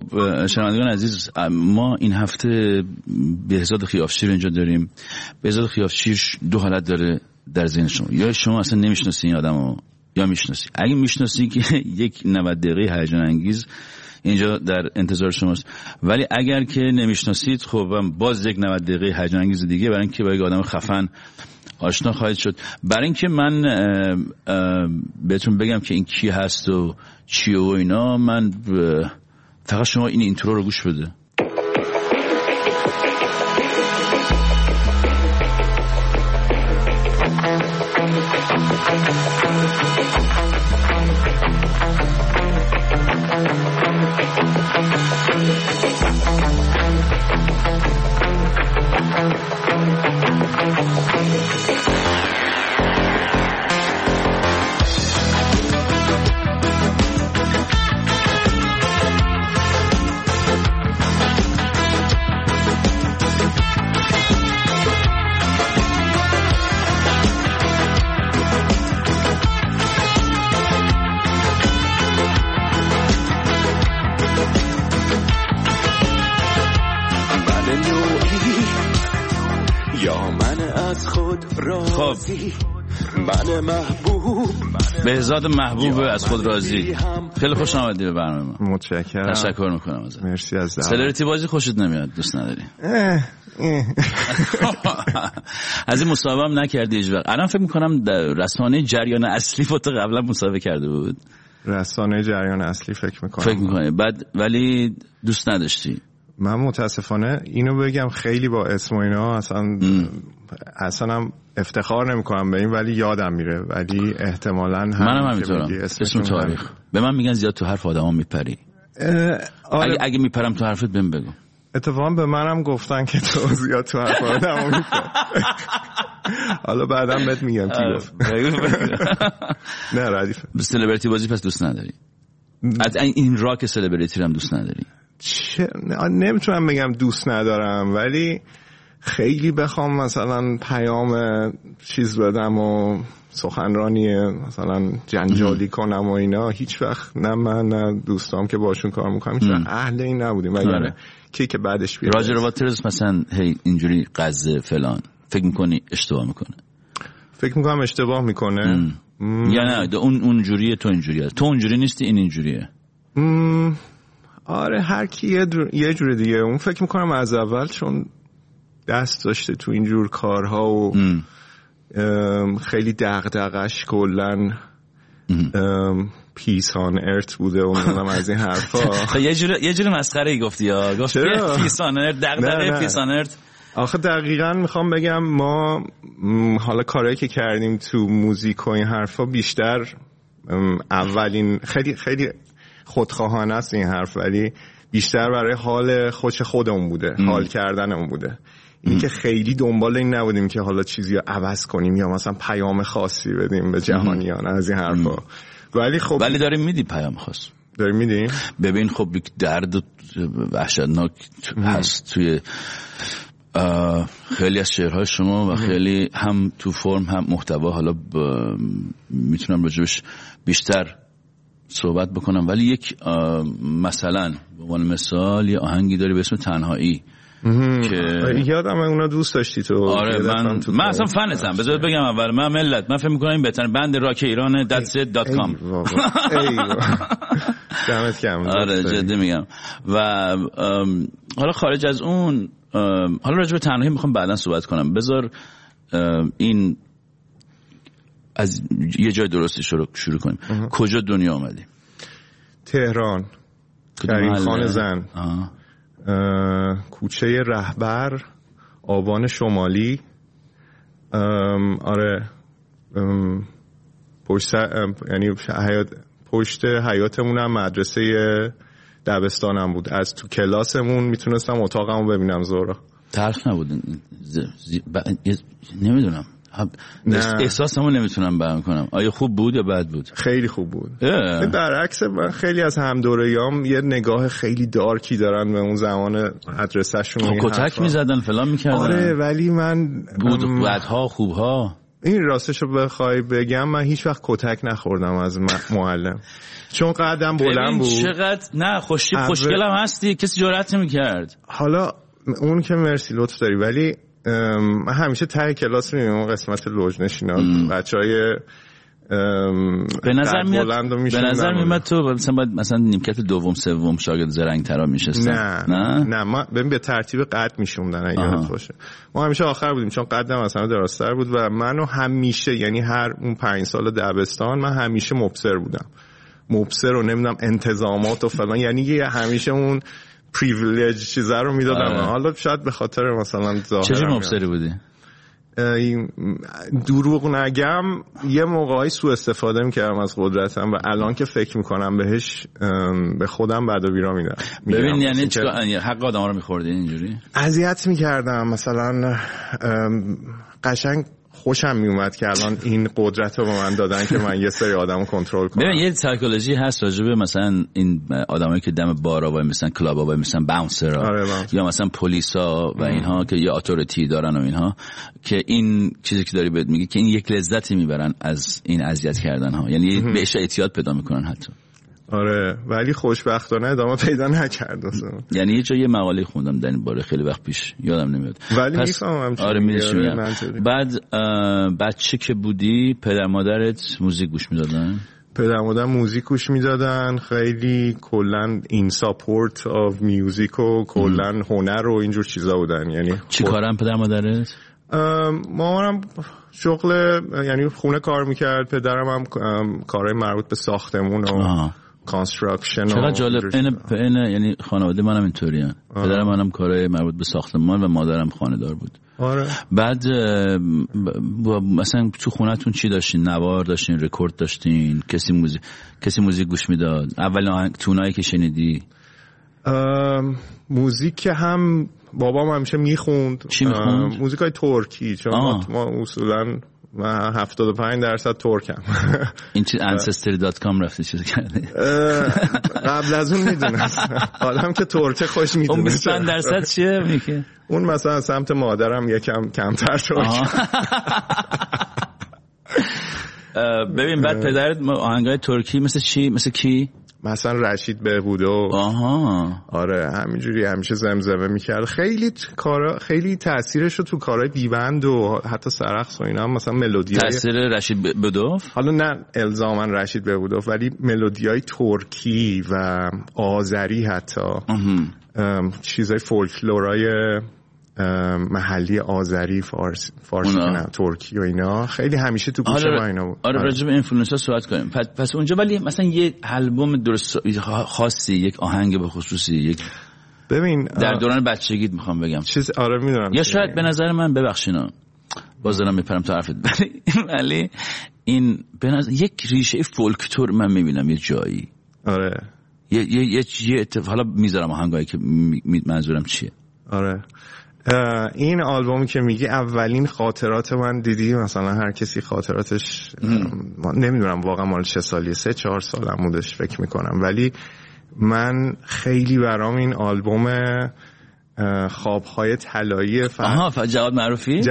شنوندگان عزیز، ما این هفته بهزاد خیافشیر اینجا داریم. بهزاد خیافشیر دو حالت داره در ذهن شما. یا شما اصلا نمیشناسی این آدمو یا میشناسی. اگه میشناسی که یک 90 دقیقه هیجان انگیز اینجا در انتظار شماست، ولی اگر که نمیشناسید خب باز یک 90 دقیقه هیجان انگیز دیگه برای اینکه با یک آدم خفن آشنا خواهید شد. برای اینکه من بهتون بگم که این کی هست و چیه و اینا، من فقط شما این اینترو رو گوش بده. بهزاد محبوب از خود راضی، خیلی خوش آمدی به برنامه ما. متشکرم. تشکر میکنم ازت. مرسی از دعوت. سلبریتی بازی خوشت نمیاد؟ دوست نداری؟ از این مصاحبه هم نکردی هیچ وقت؟ الان فکر میکنم رسانه جریان اصلی فوتو قبلا مصاحبه کرده بود. رسانه جریان اصلی فکر میکنی بعد ولی دوست نداشتی؟ من متاسفانه اینو بگم خیلی با اسم و اینا اصلا هم افتخار نمیکنم به این، ولی یادم میره، ولی احتمالاً منم همینطورم. اسم تاریخ به من میگن زیاد تو حرف آدما میپری. اگه میپرم تو حرفت بهم بگو. اتفاقا به منم گفتن که تو زیاد تو حرف آدما میپری. حالا بعدم بهت میگم کی گفت. نه ردیفه. سلبریتی بازی پس دوست نداری؟ از این راک سلبریتی هم دوست نداری؟ نمیتونم بگم دوست ندارم، ولی خیلی بخوام مثلا پیام چیز بدم و سخنرانی مثلا جنجالی کنم و اینا، هیچ وقت نه من نه دوستام که باشون کار میکنم هیچ وقت اهل این نبودیم. ولی کی که بعدش بیاد راجر واترز مثلا هی اینجوری قضه فلان، فکر میکنی اشتباه میکنه؟ فکر میکنم اشتباه میکنه یا نه اون جوریه تو اینجوریه؟ تو اونجوری نیستی این اینجوریه؟ آره هر کی یه جور دیگه. اون فکر میکنم از اول چون دست داشته تو اینجور کارها و خیلی دغدغش کلن پیس آن ارت بوده و منم از این حرفا. یه جور مسخره ای گفتی ها، گفتی پیس آن ارت، دغدغه پیس آن ارت. آخه دقیقاً میخوام بگم ما حالا کارهایی که کردیم تو موزیک و این حرفا بیشتر اولین خیلی خودخواهانه است این حرف، ولی بیشتر برای حال خوش خودمون بوده، حال کردنمون بوده. این که خیلی دنبال این نبودیم که حالا چیزی رو عوض کنیم یا مثلا پیام خاصی بدیم به جهانیان از این حرفا. ولی خب ولی داریم میدی پیام خاص، داریم میدیم. ببین خب درد وحشتناک هست توی خیلی از شعرهای شما و خیلی هم تو فرم هم محتوا. حالا میتونم راجبش بیشتر صحبت بکنم، ولی یک مثلا به عنوان مثال یه آهنگی داری به اسم تنهایی که یادم اونا دوست داشتی تو. آره من اصلا فنتم. بذار بگم اول من ملت، من فکر می‌کنم این بهترین بند راک ایرانه that's.com. دمت گرم. آره جدی میگم. و حالا خارج از اون، حالا راجع به تنهایی میخوام بعداً صحبت کنم. بذار این از یه جای درستی شروع کنیم. کجا دنیا آمدی؟ تهران، کریم خان زن، کوچه رهبر، آبان شمالی. آره یعنی پشت حیاتمون هم مدرسه دبستانم بود. از تو کلاسمون میتونستم اتاقمو ببینم زورا. تلخ نبود؟ نمیدونم، احساسمو نمیتونم بیان کنم. آیا خوب بود یا بد بود؟ خیلی خوب بود. برعکس من خیلی از همدوریام یه نگاه خیلی دارکی دارن به اون زمان مدرسه‌شون. کتک میزدن فلان میکردن. آره ولی من بود بدها خوبها. این راستشو بخوای بگم من هیچ وقت کتک نخوردم از معلم، چون قدم بلند بود. چقدر نه خوشگلم هستی، کسی جرئت نمی‌کرد. حالا اون که مرسی لطف داری، ولی من همیشه ته کلاس میرم اون قسمت لوژ نشینا، بچهای به نظر میاد تو مثلا نیمکت دوم سوم شاگرد زرنگ‌ترا میشستن. نه ما به ترتیب قد میشوندن اگه یادت باشه. ما همیشه آخر بودیم چون قدم مثلا دراستر بود و منو همیشه، یعنی هر اون 5 سال دبستان من همیشه مبصر بودم، مبصر و نمیدونم انتظامات و فلان، یعنی همیشه اون پریویلیج چیزا رو میدادم. حالا شاید به خاطر مثلا ظاهرم. چه مبصری بودی؟ دروغ نگم یه موقعی سوء استفاده میکردم از قدرتم و الان که فکر میکنم بهش به خودم بد و بیرا میدم. ببین یعنی حق آدم ها رو میخوردی اینجوری؟ اذیت میکردم، مثلا قشنگ خوشم میومد که الان این قدرت رو به من دادن که من یه سری آدمو کنترل کنم. ببین یه سایکولوژی هست راجبه مثلا این آدمایی که دم بارا وای مثلا کلابا وای مثلا باونسرها یا مثلا پلیسا و اینها که یه اتوریتی دارن و اینها، که این چیزی که داری بهت میگی که این یک لذتی میبرن از این اذیت کردن ها، یعنی بهش اعتیاد پیدا میکنن حتی. آره ولی خوشبختانه ادامه پیدا نکرد اصلا. یعنی یه جا یه مقاله خوندم در این باره خیلی وقت پیش، یادم نمیاد ولی میفهمم. آره میدونم. بعد بچه که بودی پدر مادرت موزیک گوش میدادن؟ پدر مادر موزیک گوش میدادن، خیلی کلا این ساپورت آف میوزیک و کلا هنر و اینجور چیزا بودن. یعنی چی کارم پدر مادرت؟ مامانم شغل یعنی خونه کار میکرد، پدرم هم کارهای مربوط به ساختمون و کانستراکشن. چقدر جالب. این یعنی خانواده منم اینطوریه، پدرم منم کارهای مربوط به ساختمان و مادرم خانه‌دار بود. آره. بعد مثلا تو خونه‌تون چی داشتین؟ نوار داشتین، رکورد داشتین، کسی موزیک گوش میداد؟ اول تونایی که شنیدی؟ موزیک که هم بابام همیشه میخوند. چی میخوند؟ موزیکای ترکی، چون ما اصولا من 75% ترکم. این چیز ancestry.com رفتی چیز کردی؟ قبل از اون میدونستم، حالا که ترکه خوش میدونستم. اون 20% چیه میگه؟ اون مثلا سمت مادرم یکم کمتر ترک. ببین بعد پدرت آهنگای ترکی مثل چی؟ مثل کی؟ مثلا رشید بهبودو. آره همینجوری همیشه زمزمه میکرد. خیلی تاثیرش رو تو کارهای بیبند و حتی سرخس و اینا هم مثلا ملودیای تاثیر رشید بهبودو، حالا نه الزاما رشید بهبودو، ولی ملودیای ترکی و آذری حتی چیزای فولکلورای محلی آذری فارسی نه ترکی و اینا خیلی همیشه تو گوشه ما اینا بود. آره راجع به اینفلوئنسر صحبت کنیم. پس اونجا ولی مثلا یه البوم درست خاصی، یک آهنگ به خصوصی، یک ببین در دوران بچگیت میخوام بگم چیز آره میدونم، یا شاید به نظر من ببخشینا باز دارم میپرم تو حرفت، ولی این به نظر یک ریشه فولکلور من میبینم یه جایی. آره یه حالا میذارم آهنگایی که منظورم چیه. آره این آلبومی که میگی اولین خاطرات من دیدی، مثلا هر کسی خاطراتش نمیدونم واقعا مال چه سالیه، 3-4 سالم بودش فکر میکنم، ولی من خیلی برام این آلبوم خوابهای طلایی جواد معروفی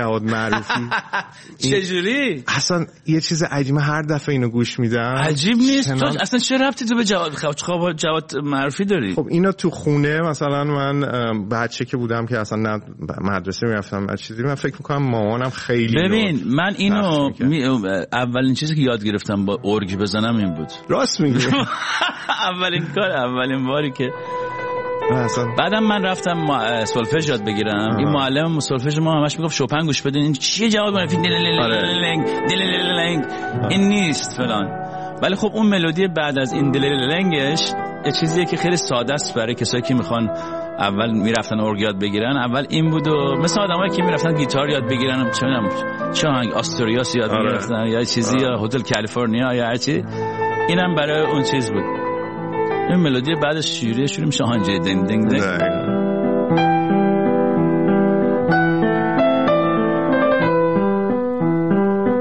چجوری اصلا یه چیز عجیبه، هر دفعه اینو گوش میدم عجیب نیست. تو اصلا چه ربطی تو به جواد معروفی داری؟ خب اینو تو خونه مثلا من بچه که بودم که اصلا نه مدرسه میرفتم نه چیزی، من فکر میکنم مامانم خیلی ببین من اینو اولین چیزی که یاد گرفتم با ارگ بزنم این بود. راست میگی؟ اولین باری که بعدم من رفتم سولفژ یاد بگیرم. این معلم سولفژ ما همش میگفت شوپن گوش بدین، این چیه جواد معرفی دلللنگ این نیست فلان، ولی خب اون ملودی بعد از این دلللنگش یه چیزیه که خیلی ساده است برای کسایی که میخوان اول میرفتن ارگ یاد بگیرن. اول این بود و مثلا آدمایی که میرفتن گیتار یاد بگیرن، چه آهنگ آستوریاس یاد میگرفتن یا چیزی یا هتل کالیفرنیا یا هر چی، اینم برای اون چیز بود. این ملودی بعدش شروع میشه آهنگ دنگ دنگ دنگ.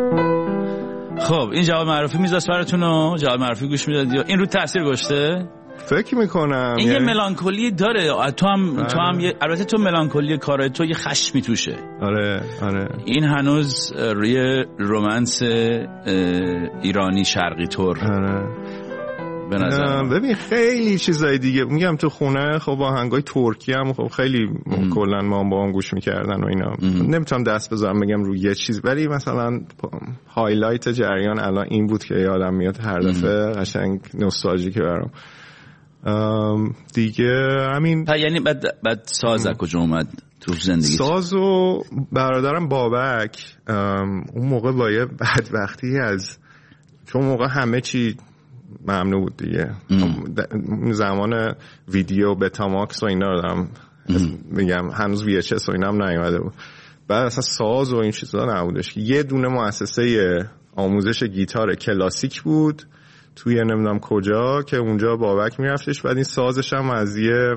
خب این جواد معروفی میذاست براتون و جواد معروفی گوش میداد. این رو تاثیر گذاشته؟ فکر میکنم این یه ملانکولی داره. تو هم البته تو ملانکولی کارای تو یه خشمی توشه. آره این هنوز روی رومنس ایرانی شرقی طور. آره به نظر ببین خیلی چیزای دیگه میگم تو خونه خب آهنگای ترکی هم خب خیلی کلا ما با هم گوش میکردن و اینا. نمیتونم دست بذارم بگم روی یه چیز، ولی مثلا هایلایت جریان الان این بود که یادم میاد هر دفعه قشنگ نوستالژیکه برام. دیگه همین. یعنی بعد ساز از کجا اومد تو زندگی؟ سازو برادرم بابک اون موقع با یه بدبختی از چون موقع همه چی ممنوع بود دیگه. زمان ویدیو بتاماکس و اینا رو دارم میگم، هنوز VHS و اینا هم نیومده بود. بعد اصلا ساز و این چیزا نبودش. یه دونه مؤسسه آموزش گیتار کلاسیک بود توی نمیدونم کجا که اونجا بابک میرفتش. بعد این سازش هم از یه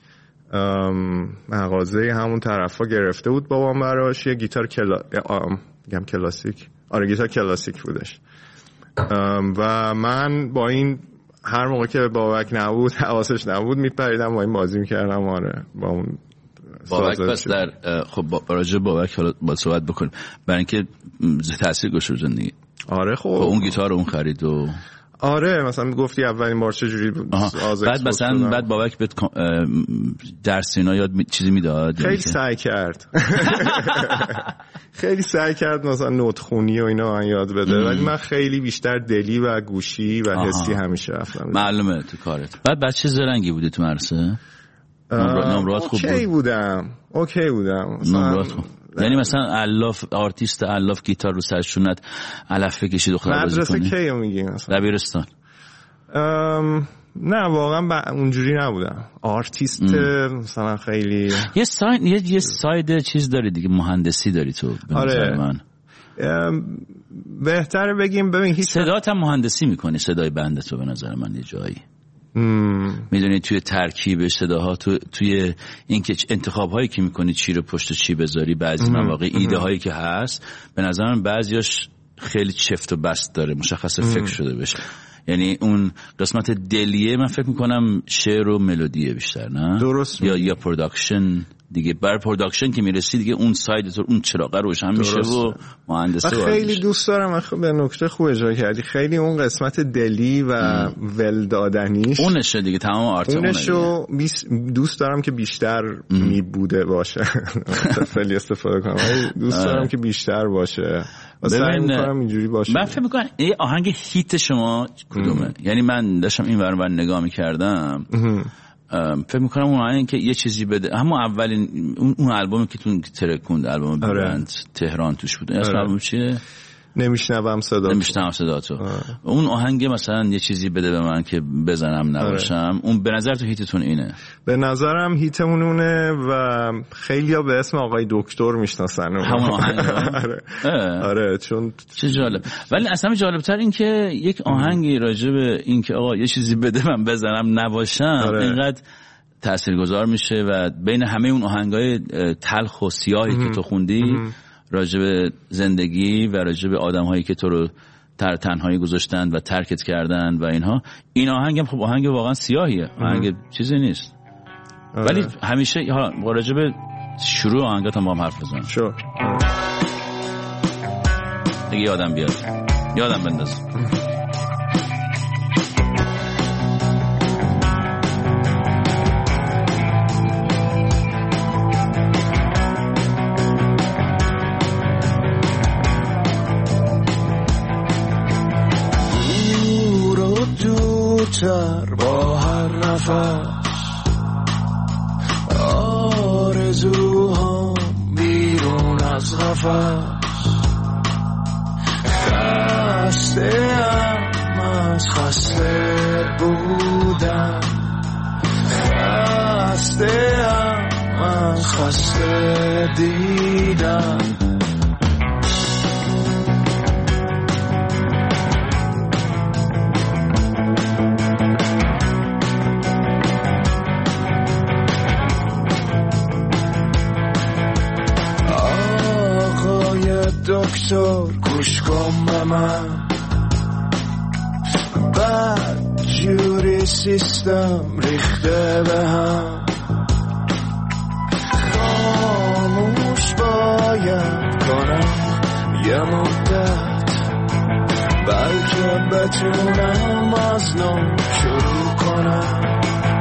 مغازه همون طرفا گرفته بود بابام براش. یه گیتار کلاسیک، آره گیتار کلاسیک بودش. و من با این هر موقع که بابک نبود حواسش نبود میپریدم با این بازی میکردم. آره با اون بابک. بس در خب راجع بابک حالا با صحبت بکنیم برای اینکه تاثیر گذاشت رو زندگی. آره خب اون گیتار رو اون خرید و آره مثلا میگفتی اولین بار چجوری بعد مثلا بعد بابک بهت درس اینا یاد چیزی میداد؟ خیلی سعی کرد خیلی سعی کرد مثلا نوت خونی و اینا من یاد بده، ولی من خیلی بیشتر دلی و گوشی و حسی همیشه رفتم. معلومه تو کارت. بعد بچه زرنگی بودی تو مدرسه؟ نمرات خوب بود؟ اوکی بودم نمرات خوب. یعنی مثلا آرتیست الاف گیتار رو سرشونت علف بکشی دختر بازی کنی؟ مدرسه کیو میگی مثلا؟ دبیرستان؟ نه واقعا اونجوری نبودم آرتیست. مثلا خیلی یه ساید چیز داری دیگه، مهندسی داری تو. آره من بهتره بگیم ببین هیچ صدات هم مهندسی میکنی، صدای بنده تو به نظر من یه جایی میدونی توی ترکیب صداها، توی اینکه انتخاب هایی که میکنی چی رو پشت چی بذاری، بعضی مواقع ایده هایی که هست به نظر من بعضیاش خیلی چفت و بست داره، مشخص فکر شده بشه. یعنی اون قسمت دلیه من فکر میکنم شعر و ملودیه بیشتر، نه؟ درست. یا پروداکشن دیگه. بر پروداکشن که میرسی دیگه اون ساید تو اون چراغ روشن میشه و مهندسی. خیلی دوست دارم به نکته خوب اشاره کردی، خیلی اون قسمت دلی و ول دادنیش اونشه دیگه، تمام آرت اونشو دوست دارم که بیشتر می بوده باشه. خیلی استفاده کنم، دوست دارم که بیشتر باشه و سعی میکنم اینجوری باشه. من فکر میکنم این آهنگ هیت شما کدومه؟ یعنی من داشتم این ور نگاه میکردم فکر میکنم اون آهنگ که یه چیزی بده، همون اولین اون آلبومی که تو ترکوند، آلبوم برند تهران توش بود. اسم آلبوم چیه؟ نمیشنوم صدا تو. اون آهنگ مثلا یه چیزی بده به من که بزنم نباشم. اون به نظر تو هیتتون اینه؟ به نظرم هیتمون اونه و خیلیا به اسم آقای دکتر میشناسن همون آهنگ. آره چون چه جالب. ولی اصلا جالبتر این که یک آهنگی راجع به این که آقا یه چیزی بده من بزنم نباشم اینقدر تاثیرگذار میشه و بین همه اون آهنگای تلخ و سیاهی که تو خوندی راجع به زندگی و راجع به آدم‌هایی که تو رو تنهایی گذاشتن و ترکت کردن و اینها، این آهنگ هم خب آهنگ واقعا سیاهیه، آهنگ چیزی نیست. ولی همیشه حالا راجع به شروع آهنگات هم با هم حرف بزنم. دیگه یادم بیاد، یادم بنداز. با هر نفس آرزوهام بیرون از قفس، خسته‌ام از خسته بودن، خسته‌ام از خسته دیدن. دکتر گوش کن به من، بد جوری سیستم ریخته به هم خاموش باید کنم یه مدت بلکه بتونم از نو شروع کنم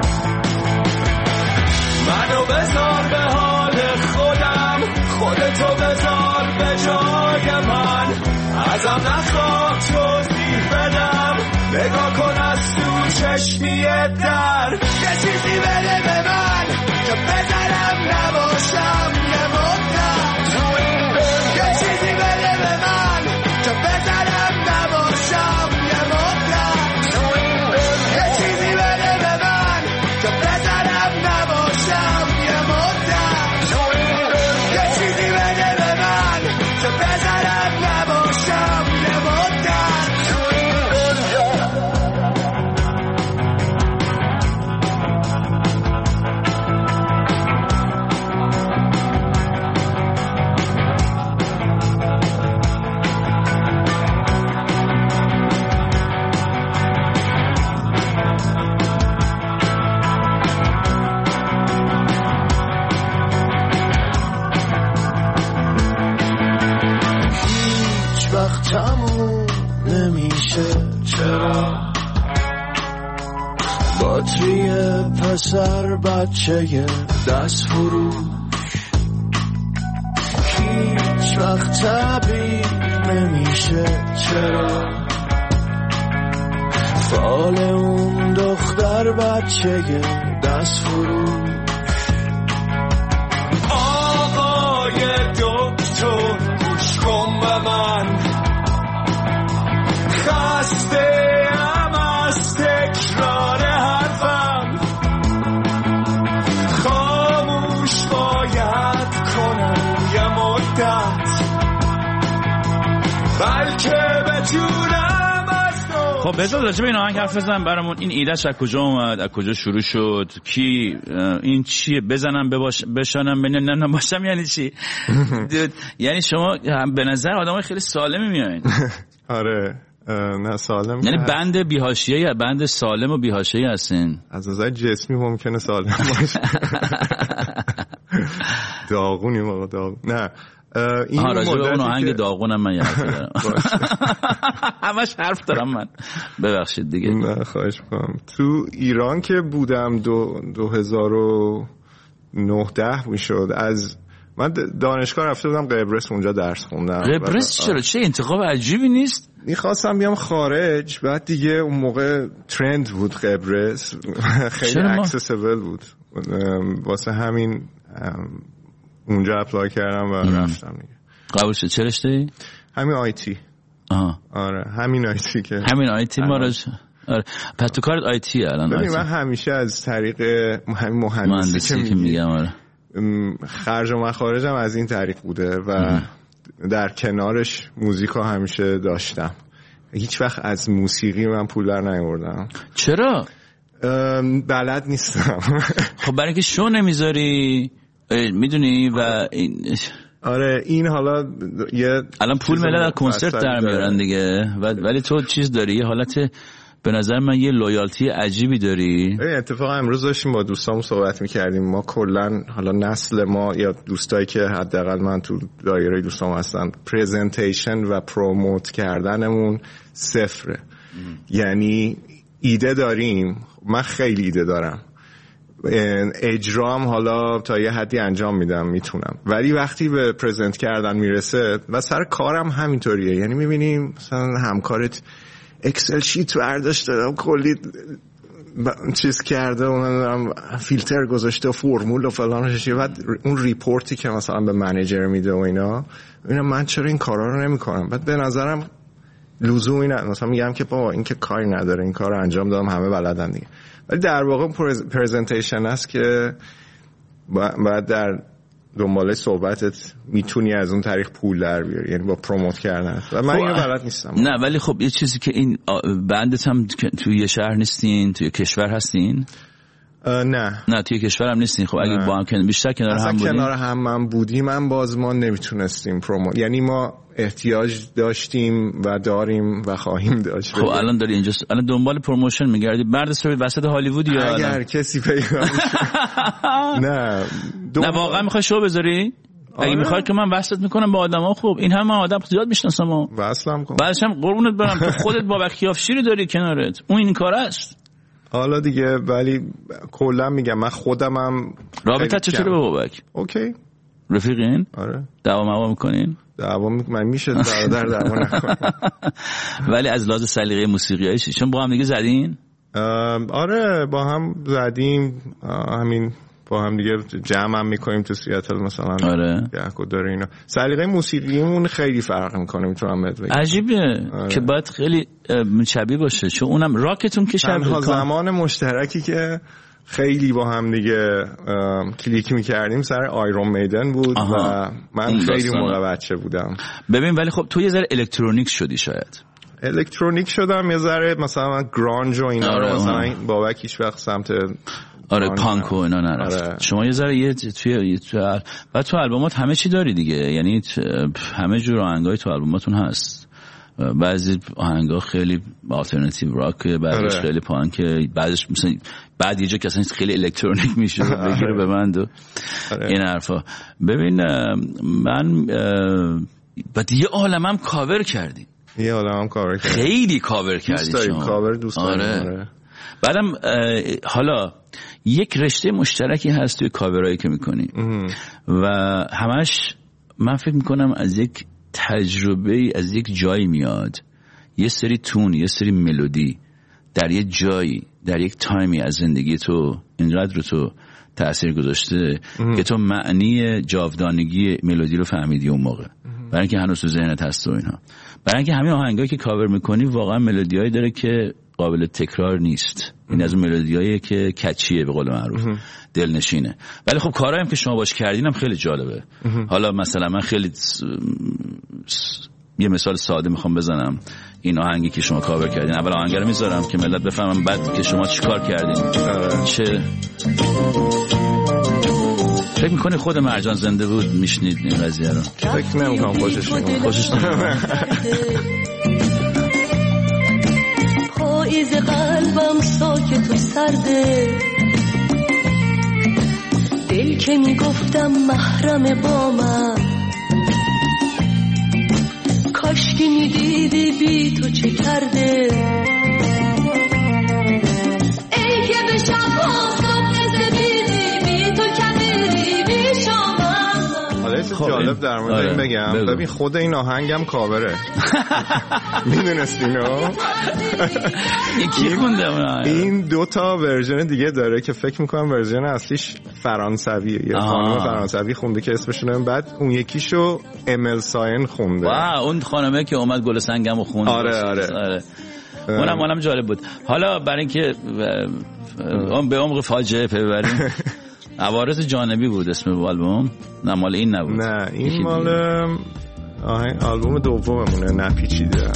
منو بذار به حال خودم خودتو بذار به جای من ازم نخواه توضیح بدم نگاه کن از تو چشمی در یه چیزی بده به من که بذارم نباشم یه مدت یه چیزی بده به من که بذارم نباشم یه مدت یه چیزی بده به من که بذارم نباشم یه مدت یه چیزی بده به من که بذارم نباشم یه مدت تموم نمیشه چرا باتری پسر بچه دست فروش هیچ وقت تعبیر نمیشه چرا فال اون دختر بچه دست فروش آقای دکتر گوش کن به من خسته‌ام از تکرار حرفم خاموش باید کنم یه مدت بلکه بتونم از تو. خب بذار راجع به این آهنگ حرف بزنم برامون. این ایدهش از کجا اومد، از کجا شروع شد، کی این چیه؟ بزنم بشانم بنم باشم یعنی چی؟ یعنی شما به نظر آدمای خیلی سالمی میایین. آره نه سالم یعنی بند بی‌حاشیه یا بند سالم و بی‌حاشیه هستین؟ از نظر جسمی ممکنه سالم باشه. داغونیم آقا داغون. نه این راجع به اون آهنگ داغونم من یاد دارم. همش حرف دارم من. ببخشید دیگه. نه خواهش می‌کنم. تو ایران که بودم 2009 میشد از من دانشگاه رفته بودم قبرس، اونجا درس خوندم. قبرس چرا؟ چه انتخاب عجیبی نیست؟ میخواستم بیام خارج، بعد دیگه اون موقع ترند بود قبرس، خیلی اکسسیبل بود، واسه همین اونجا اپلای کردم و رفتم دیگه. قبول شد. چه رشته‌ای؟ همین آیتی. آره همین آیتی که همین آیتی ما رو. آره پس تو کارت آیتی الان؟ ببین من همیشه از طریق همین مهندسی که میگم آره خرج و مخارجم از این طریق بوده و در کنارش موزیکا همیشه داشتم. هیچ وقت از موسیقی من پول در نیاوردم. چرا؟ بلد نیستم. خب برای که شو نمیذاری میدونی و آره این حالا یه الان پول ملل کنسرت در میارن دیگه ولی تو چیز داری، یه حالت به نظر من یه لویالتی عجیبی داری. اتفاقا امروز داشتیم با دوستامون صحبت میکردیم، ما کلن حالا نسل ما یا دوستایی که حداقل من تو دایره دوستام هستن پرزنتیشن و پروموت کردنمون صفره. یعنی ایده داریم، من خیلی ایده دارم، اجرام حالا تا یه حدی انجام میدم میتونم، ولی وقتی به پرزنت کردن میرسه و سر کارم همینطوریه. یعنی میبینیم مثلا همکارت اکسل شیت برداشت دادم کلی چیز کرده و فیلتر گذاشته و فرمول و فلانش، بعد اون ریپورتی که مثلا به منیجر میده و اینا من چرا این کارا رو نمیکنم؟ بعد به نظرم لزومی نداره، مثلا میگم که بابا این که کاری نداره، این کارو انجام دادم همه بلدن دیگه. ولی در واقع پرزنتیشن است که بعد در دنباله صحبتت میتونی از اون طریق پول در بیاری، یعنی با پروموت کردن. و من اینو بلد نیستم. نه ولی خب یه چیزی که این بندت هم توی یه شهر نیستین، توی کشور هستین؟ نه توی کشورم نیستین. خب اگه با هم بیشتر کنار هم بودیم، کنار هم بودیم، من باز ما نمیتونستیم یعنی ما احتیاج داشتیم و داریم و خواهیم داشت. خب الان داری اینجا الان دنبال پروموشن میگردی برد سوی وسط هالیوود یا اگر کسی پیدا نه واقعا میخوای شو بذاری؟ اگه میخوای که من وصلت میکنم با آدما، خوب این هم من آدم زیاد میشناسم و وصلم کن. بعدش هم قربونت برم تو خودت بابک کیافشیری داری کنارت، اون این کار است. حالا دیگه ولی کلا میگم من خودمم رابطه چطوره با بابک؟ اوکی، رفیقین؟ آره. دعوا میکنین؟ من میشه دعوا نکنم. ولی از لحاظ سلیقه موسیقیایی چون با هم دیگه زدین؟ آره با هم زدیم، همین با هم دیگه جمع هم میکنیم تو سیاتل مثلا. آره یکو داره اینا. سلیقه موسیقیمون خیلی فرق میکنه، میتونم بهت بگم. عجیبه که باید خیلی شبیه باشه، چون اونم راکتون که شبیه. تنها زمان مشترکی که خیلی با هم دیگه کلیک میکردیم سر آیرون میدن بود و من خیلی موقع بچه بودم. ببین ولی خب تو یه ذره الکترونیک شدی، شاید الکترونیک شدم یه ذره، مثلا گرانج و اینا رو مثلا بابک هیچ وقت سمت پانک و اینا نرفت. شما یه ذره بعد تو البومات همه چی داری دیگه، یعنی همه جور آهنگای تو البوماتون هست. بعضی آهنگا خیلی آلترناتیو راک، بعضیش خیلی پانک، بعضیش مثلا بعد یه جا که اصلا خیلی الکترونیک میشه بگیره به بند و این حرفا. ببین من بعد یه عالمم کاور کردی، خیلی کاور کردی شما. کاور دوست دارم. آره. بعدم حالا یک رشته مشترکی هست توی کاورایی که میکنی و همش من فکر میکنم از یک تجربه، از یک جایی میاد، یه سری تون، یه سری ملودی در یه جایی، در یک تایمی از زندگی تو اینقدر رو تو تأثیر گذاشته که تو معنی جاودانگی ملودی رو فهمیدی اون موقع، برای اینکه هنوز تو ذهنت هست و اینا. برای اینکه همین آهنگایی که کاور میکنی واقعا ملودیایی داره که قابل تکرار نیست. این از اون ملودیایی که کچیه به قول معروف، دلنشینه. ولی خب کارهایم که شما باش کردین هم خیلی جالبه. حالا مثلا من خیلی یه مثال ساده میخوام بزنم. این آهنگی که شما کاور کردین، اول آهنگ رو میذارم که ملت بفهمن بعد که شما چیکار کردین. چه فکر میکنی خود مرجان زنده بود میشنید این قضیه رو؟ فکر نمیکنم خوشش پاییز قلبم ساکت و سرده، دل که میگفتم محرم با من، کاشکی میدیدی بی تو چه کرده، ای که به شبها صبح زدیدی بی تو کبیری بی شامم. حالا یه جالب در مورد این بگم. ببین خود این آهنگم کاوره. میدونستینو؟ یکی خونده این 2 تا ورژن دیگه داره که فکر میکنم ورژن اصلیش فرانسویه، یه خانم فرانسوی خونده که اسمشون، بعد اون یکیشو امل ساین خونده. اون خانمه که اومد گل سنگمو خوند. آره. اونم جالب بود. حالا برای اینکه به عمق فاجعه پی ببریم، عوارض جانبی بود اسم آلبوم. نه مال این نبود. نه این مال آلبوم دوممونه، نپیچیده.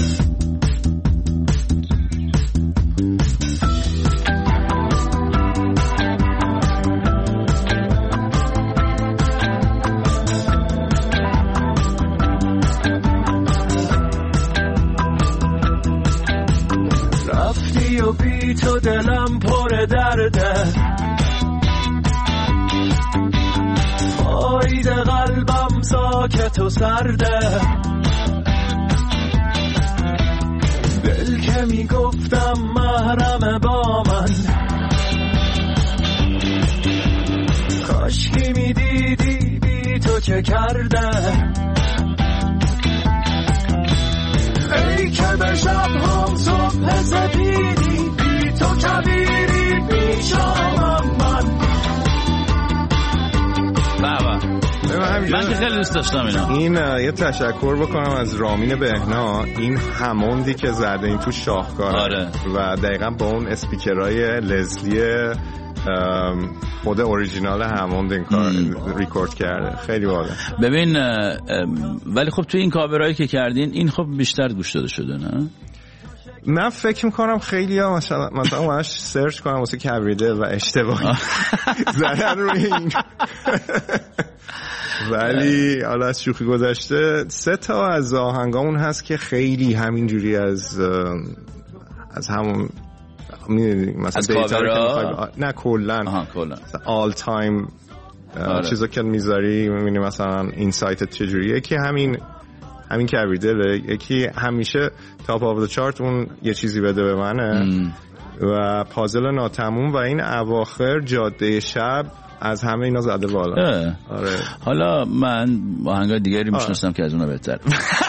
رفتی و بی تو دلم پر درده، پاییز قلبم ساکت و سرده، دل که میگفتم محرم با من، کاشکی میدیدی بی تو چه کرده، ای که به شبها صبح سپیدی بی تو کبیری بی شامم من. من که خیلی دوست داشتم اینا. این یه تشکر بکنم از رامین بهنا، این هموندی که زده این تو شاهکاره. و دقیقا با اون اسپیکرهای لزلی خود اوریجینال هموند این کار ریکورد کرده. خیلی واضح. ببین ولی خب توی این کاورایی که کردین این خب بیشتر گوش داده شده نه؟ من فکر میکنم خیلی ها مثلا منش سرچ کنم واسه کبریده و اشتباهی زدن روی این ولی حالا از شوخی گذشته 3 تا از آهنگامون هست که خیلی همینجوری از همون مثلا دیتا نه کلن all time چیزا که میذاری میبینی مثلا اینسایت چجوریه که همین کبریده یکی همیشه تاپ آف د چارت اون یه چیزی بده به منه و پازل ناتموم و این اواخر جاده شب از همه اینا زده بالا. آره. حالا من آهنگای دیگری میشناسم که از اونا بهتر.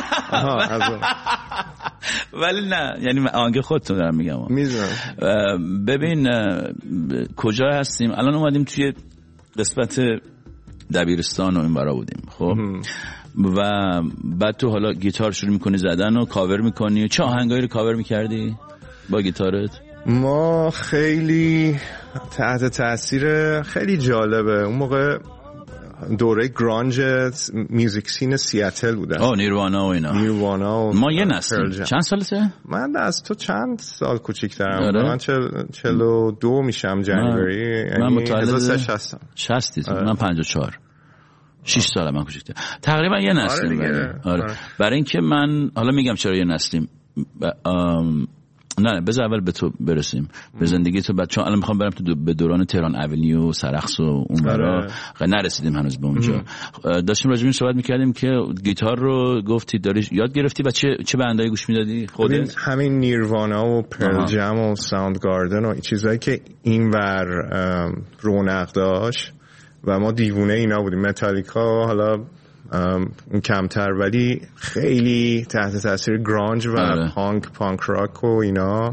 ولی نه یعنی آهنگ خودتون دارم میگم. میدونم. ببین کجا هستیم الان؟ اومدیم توی قسمت دبیرستان و این برا بودیم خب و بعد تو حالا گیتار شروع میکنی زدن و کاور میکنی. چه آهنگایی رو کاور میکردی با گیتارت؟ ما خیلی تحت تاثیر خیلی جالبه اون موقع دوره گرانج میوزیک سین سیاتل بودن. نیروانا و اینا. نیروانا و ما یه نسلیم. چند سالته؟ من از تو چند سال کوچیک‌ترم. من 42 میشم جنوری. من متولد 60 من 54. 6 سال من کوچیک‌تر. تقریبا یه نسلیم. آره. برای اینکه من حالا میگم چرا یه نسلیم. نه بذار اول به تو برسیم به زندگی تو. چون الان میخوام برم تو به دوران تهران اونیو سرخس و اون برا نرسیدیم هنوز به اونجا. داشتیم راجع به این صحبت میکردیم که گیتار رو گفتی داری یاد گرفتی و چه بندایی گوش میدادی خودت؟ همین نیروانا و پرل جم و ساوند گاردن و چیزایی که اینور رونق داشت و ما دیوونه اینا بودیم. متالیکا حالا کمتر ولی خیلی تحت تاثیر گرانج و پانک راک و اینا.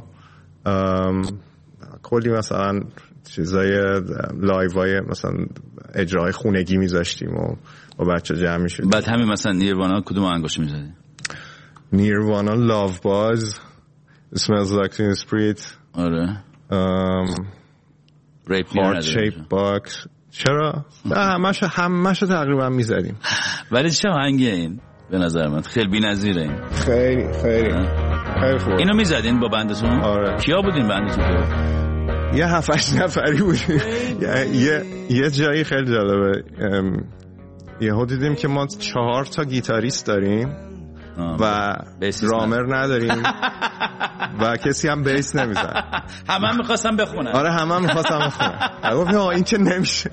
کلی مثلا چیزای لایوهای مثلا اجرای خونگی میذاشتیم و با بچه جمع میشدیم. بعد همین مثلا نیروانا کدوم آهنگش میزدی؟ نیروانا لاو باز Smells Like Teen Spirit. آره. Heart Shaped Box. چرا؟ همش تقریبا میزدیم. ولی چه آهنگیه این؟ به نظر من خیلی بی‌نظیره این. خیلی خوب. اینو میزدین با بندتون؟ آره. کیا بودین بندتون؟ یه 7-8 نفری بودیم. یه جایی خیلی جالبه. یهو دیدیم که ما 4 تا گیتاریست داریم و درامر نداریم و کسی هم بیس نمیزن. همه میخواستم بخونن. آره همه میخواستم بخونن. گفتم این که نمیشه.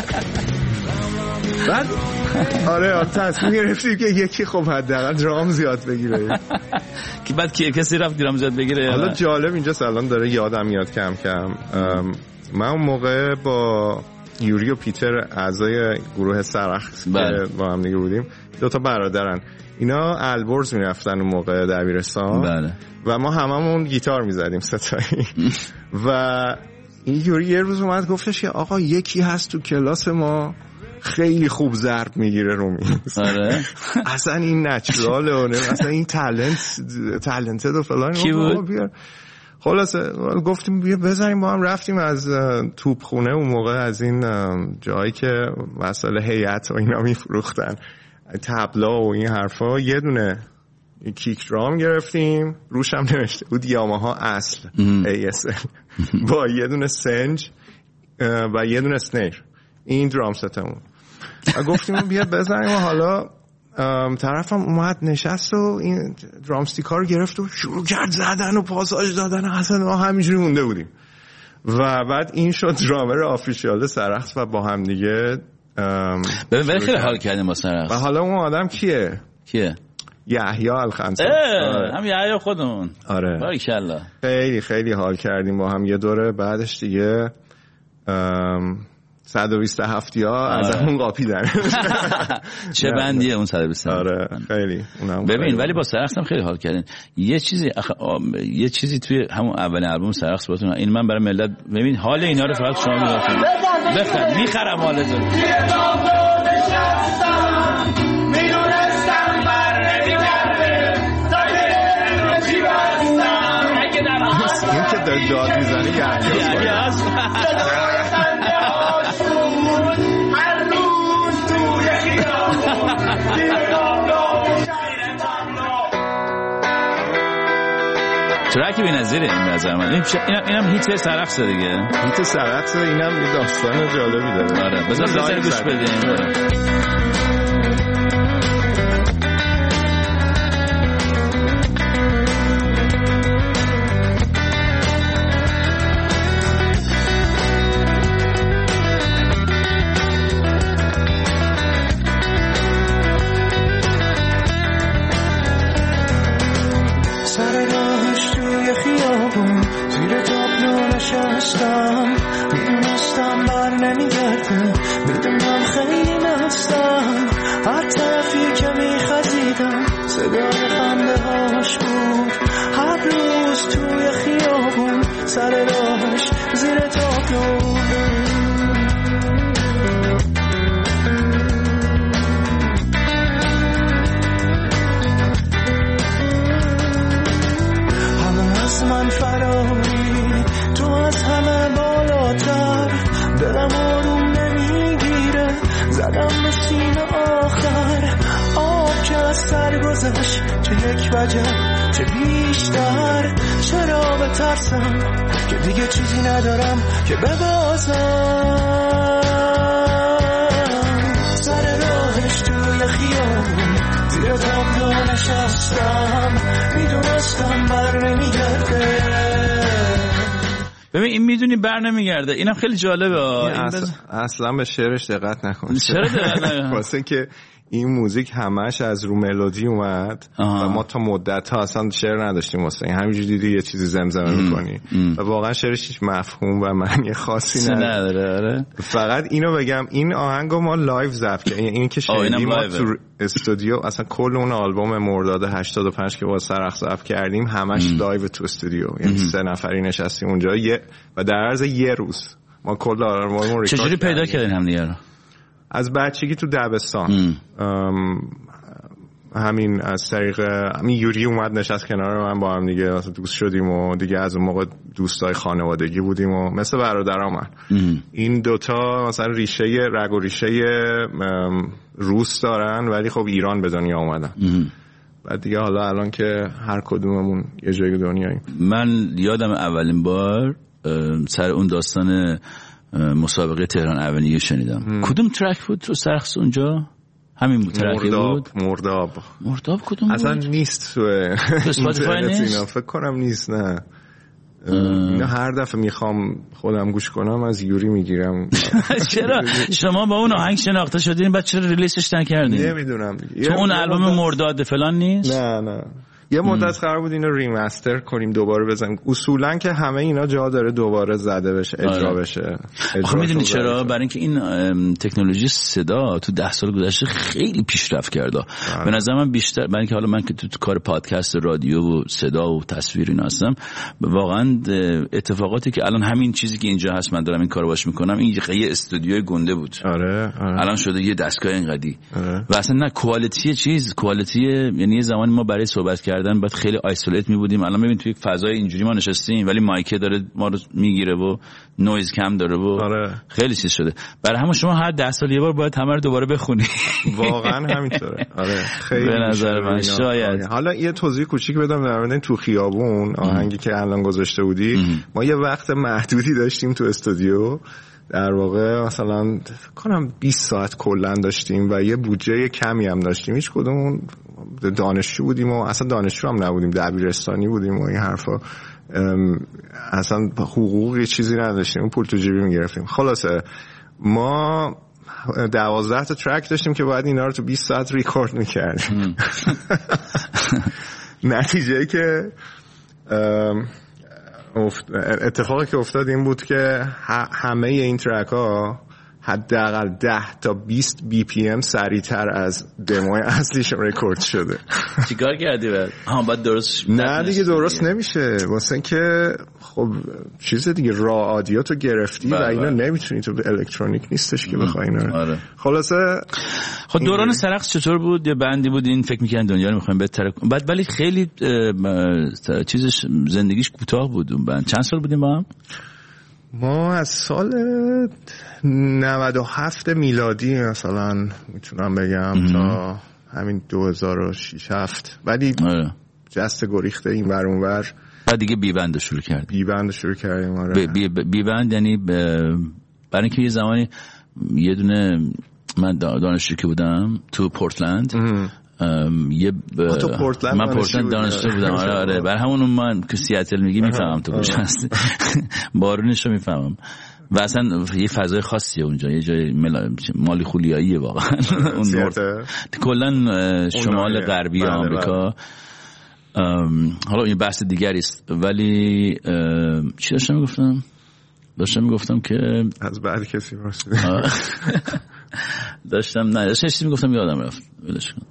بعد آره تصمیم گرفتیم که یکی خب حداقل درام زیاد بگیره. که بعد کسی رفت درام زیاد بگیره. حالا جالب اینجا الان داره یادم میاد کم کم. من اون موقع با یوری و پیتر اعضای گروه سرخس که با هم دیگه بودیم 2 تا برادرن. اینا البرز میرفتن اون موقع دبیرستان. بله. و ما هممون گیتار میزدیم ستایی. و این یوری یه روز اومد گفتش که آقا یکی هست تو کلاس ما خیلی خوب ضرب میگیره رو میز. آره. اصلا این نچراله و اصلا این تالنتد و فلان. کی بود؟ خلاصه گفتیم بیا بزنیم با هم. رفتیم از توپخونه اون موقع از این جایی که مسئله هیئت و اینا میفروختن تبلا و این حرفا یه دونه کیک درام گرفتیم روش هم نوشته بود یاماها اصل ASL با یه دونه سنج و یه دونه سنیر. این درام ستمون گفتیم بیا بزنیم و حالا طرفم اومد نشست و این درامستیک ها رو گرفت و شروع کرد زدن و پاساژ دادن. اصلا ما همینجوری مونده بودیم و بعد این شد درامر آفیشیال سرخس و با هم دیگه ببین خیلی حال کردیم با سرخس. و حالا اون آدم کیه؟ یحیی الخمسه. هم یحیی خودمون. آره باریکالله. خیلی خیلی حال کردیم با هم. یه دوره بعدش دیگه 127 ها از اون قاپیدن. چه بندیه اون 127؟ آره خیلی. ببین ولی با سرخس هم خیلی حال کردین. یه چیزی توی همون اول آلبوم سرخس باتون این من برای ملت ببین حال اینا رو فقط شما می‌بینید. بخر میخرم حالتون. این که داد میزنه یحیی است. ترک بی‌نظیره این نظر من. اینم هیت سرقص دیگه. هیت سرقص اینم یه داستان جالبی داره. آره بذار گوش بدیم. میدونستم بر نمیگرده، میدونم خیلی مستم، هر طرفی که میخزیدم صدای خنده هاش بود. هر روز توی خیابون سر راهش زیر تابلو همه از من فراری، تو از همه بالاتر، دلم آروم نمیگیره، زدم به سینه آخر، آب که از سر گذشت، چه یک وجه چه بیشتر، چرا بترسم که دیگه چیزی ندارم که ببازم. سر راهش توی خیابون زیر تابلو نشستم، میدونستم بر نمیگرده. ببین این میدونی بر نمیگرده، اینم خیلی جالبه. اصلا به شعرش دقت نکن. چرا دقت نکن؟ واسه که این موزیک همش از رو ملودی اومد و ما تا مدت ها اصلا شعر نداشتیم واسه این، همینجوری دیدی یه چیزی زمزمه میکنی و واقعا شعرش هیچ مفهوم و معنی خاصی نداره. فقط اینو بگم این آهنگو ما لایو ضبط کردیم، این که شنیدیم ما تو استودیو، اصلا کل اون آلبوم مرداد 85 که با سرخ ضبط کردیم همش لایو تو استودیو، یعنی 3 نفری نشستیم اونجا و در عرض یه روز ما کل آلبومو ریکورد کردیم. چجوری پیدا کردین هم دیگه رو؟ از بچگی تو دبستان همین از طریق همین یوری اومد نشست کنار من، با هم دیگه مثلا دوست شدیم و دیگه از اون موقع دوستای خانوادگی بودیم و مثل برادرام من. این دوتا مثلا ریشه رگ و ریشه روس دارن ولی خب ایران به دنیا اومدن. بعد دیگه حالا الان که هر کدوممون یه جای دنیاییم. من یادم اولین بار سر اون داستان مسابقه تهران اونیو شنیدم. کدوم ترک بود تو سرخص اونجا؟ همین بود ترکی بود؟ مرداب کدوم اصلا بود؟ نیست تو اسپاتیفای نیست؟ فکر کنم نیست. نه اینا هر دفعه میخوام خودم گوش کنم از یوری میگیرم. چرا شما با اون آهنگ شناخته شدین بعد چرا ریلیزش نکردین؟ نمیدونم تو اون آلبوم مرداد فلان نیست؟ نه یه مدت قرار بود اینو ریمستر کنیم دوباره بزنیم. اصولا که همه اینا جا داره دوباره زده بشه اجرا بشه. آخه میدونی چرا؟ برای اینکه این تکنولوژی صدا تو 10 سال گذشته خیلی پیشرفت کرده. به نظر من بیشتر برای اینکه حالا من که تو کار پادکست رادیو و صدا و تصویر اینا هستم، واقعا اتفاقاتی که الان همین چیزی که اینجا هست من دارم این کارو باش میکنم، این یه استودیوی گنده بود. آره. الان شده یه دستگاه اینقدی. و اصلا نه کوالیتی چیز، کوالیتی یعنی یه زمانی ما برای صحبت کردن بعد خیلی آیسولیت می بودیم، الان ببین توی فضای اینجوری ما نشستیم ولی مایک داره ما رو میگیره و نویز کم داره و خیلی چیز شده. برای همون شما هر 10 سال یه بار باید همه رو دوباره بخونی. واقعا همینطوره. آره خیلی به نظر من شاید. حالا یه توضیح کوچیک بدم در مورد تو خیابون آهنگی که الان گذاشته بودی. ما یه وقت محدودی داشتیم تو استودیو، در واقع مثلا فکر کنم 20 ساعت کلا داشتیم و یه بودجه کمی هم داشتیم. هیچ کدومون دانشجو بودیم و اصلا دانشجو هم نبودیم، دبیرستانی بودیم و این حرفا، اصلا حقوق یه چیزی نداشتیم، پول تو جیبی میگرفتیم. خلاصه ما 12 تا ترک داشتیم که باید اینا رو تو 20 ساعت ریکورد میکردیم. نتیجه که اتفاقی که افتاد این بود که همه این ترک ها حداقل 10 تا 20 بی پی ام سریعتر از دموی اصلیش رکورد شده. چیکار کردی بعد؟ بعد درست نه دیگه درست نمیشه، واسه اینکه خب چیز دیگه را آدیو تو گرفتی و اینا نمیتونی، تو الکترونیک نیستش که بخوای اینا. آره. خلاصه خب دوران سرخص چطور بود؟ یه بندی بود این فکر می‌کردن دنیا رو می‌خوایم بهتر کنیم، بعد ولی خیلی چیزش زندگیش کوتاه بود اون بند. چند سال بودیم با هم؟ ما از سال 97 میلادی مثلا میتونم بگم تا همین 2006-7 ولی جست گریخته این ور اون ور بعد دیگه بی بند شروع کردیم. آره. بی بند یعنی برای اینکه یه زمانی یه دونه من دانشجو که بودم تو پورتلند من پورتلند دانشجو بودم. آره بر همون من که سیاتل میگی میفهمم تو کجا هستی. بارونش رو میفهمم و اصلا یه فضای خاصیه اونجا، یه جای مالی خولیاییه واقعا. اون کلا شمال غربی آمریکا. حالا این بحث دیگری است، ولی چی داشتم میگفتم که از بعد کسی پرسید. داشتم چیزی میگفتم یادم رفت، ولش کن.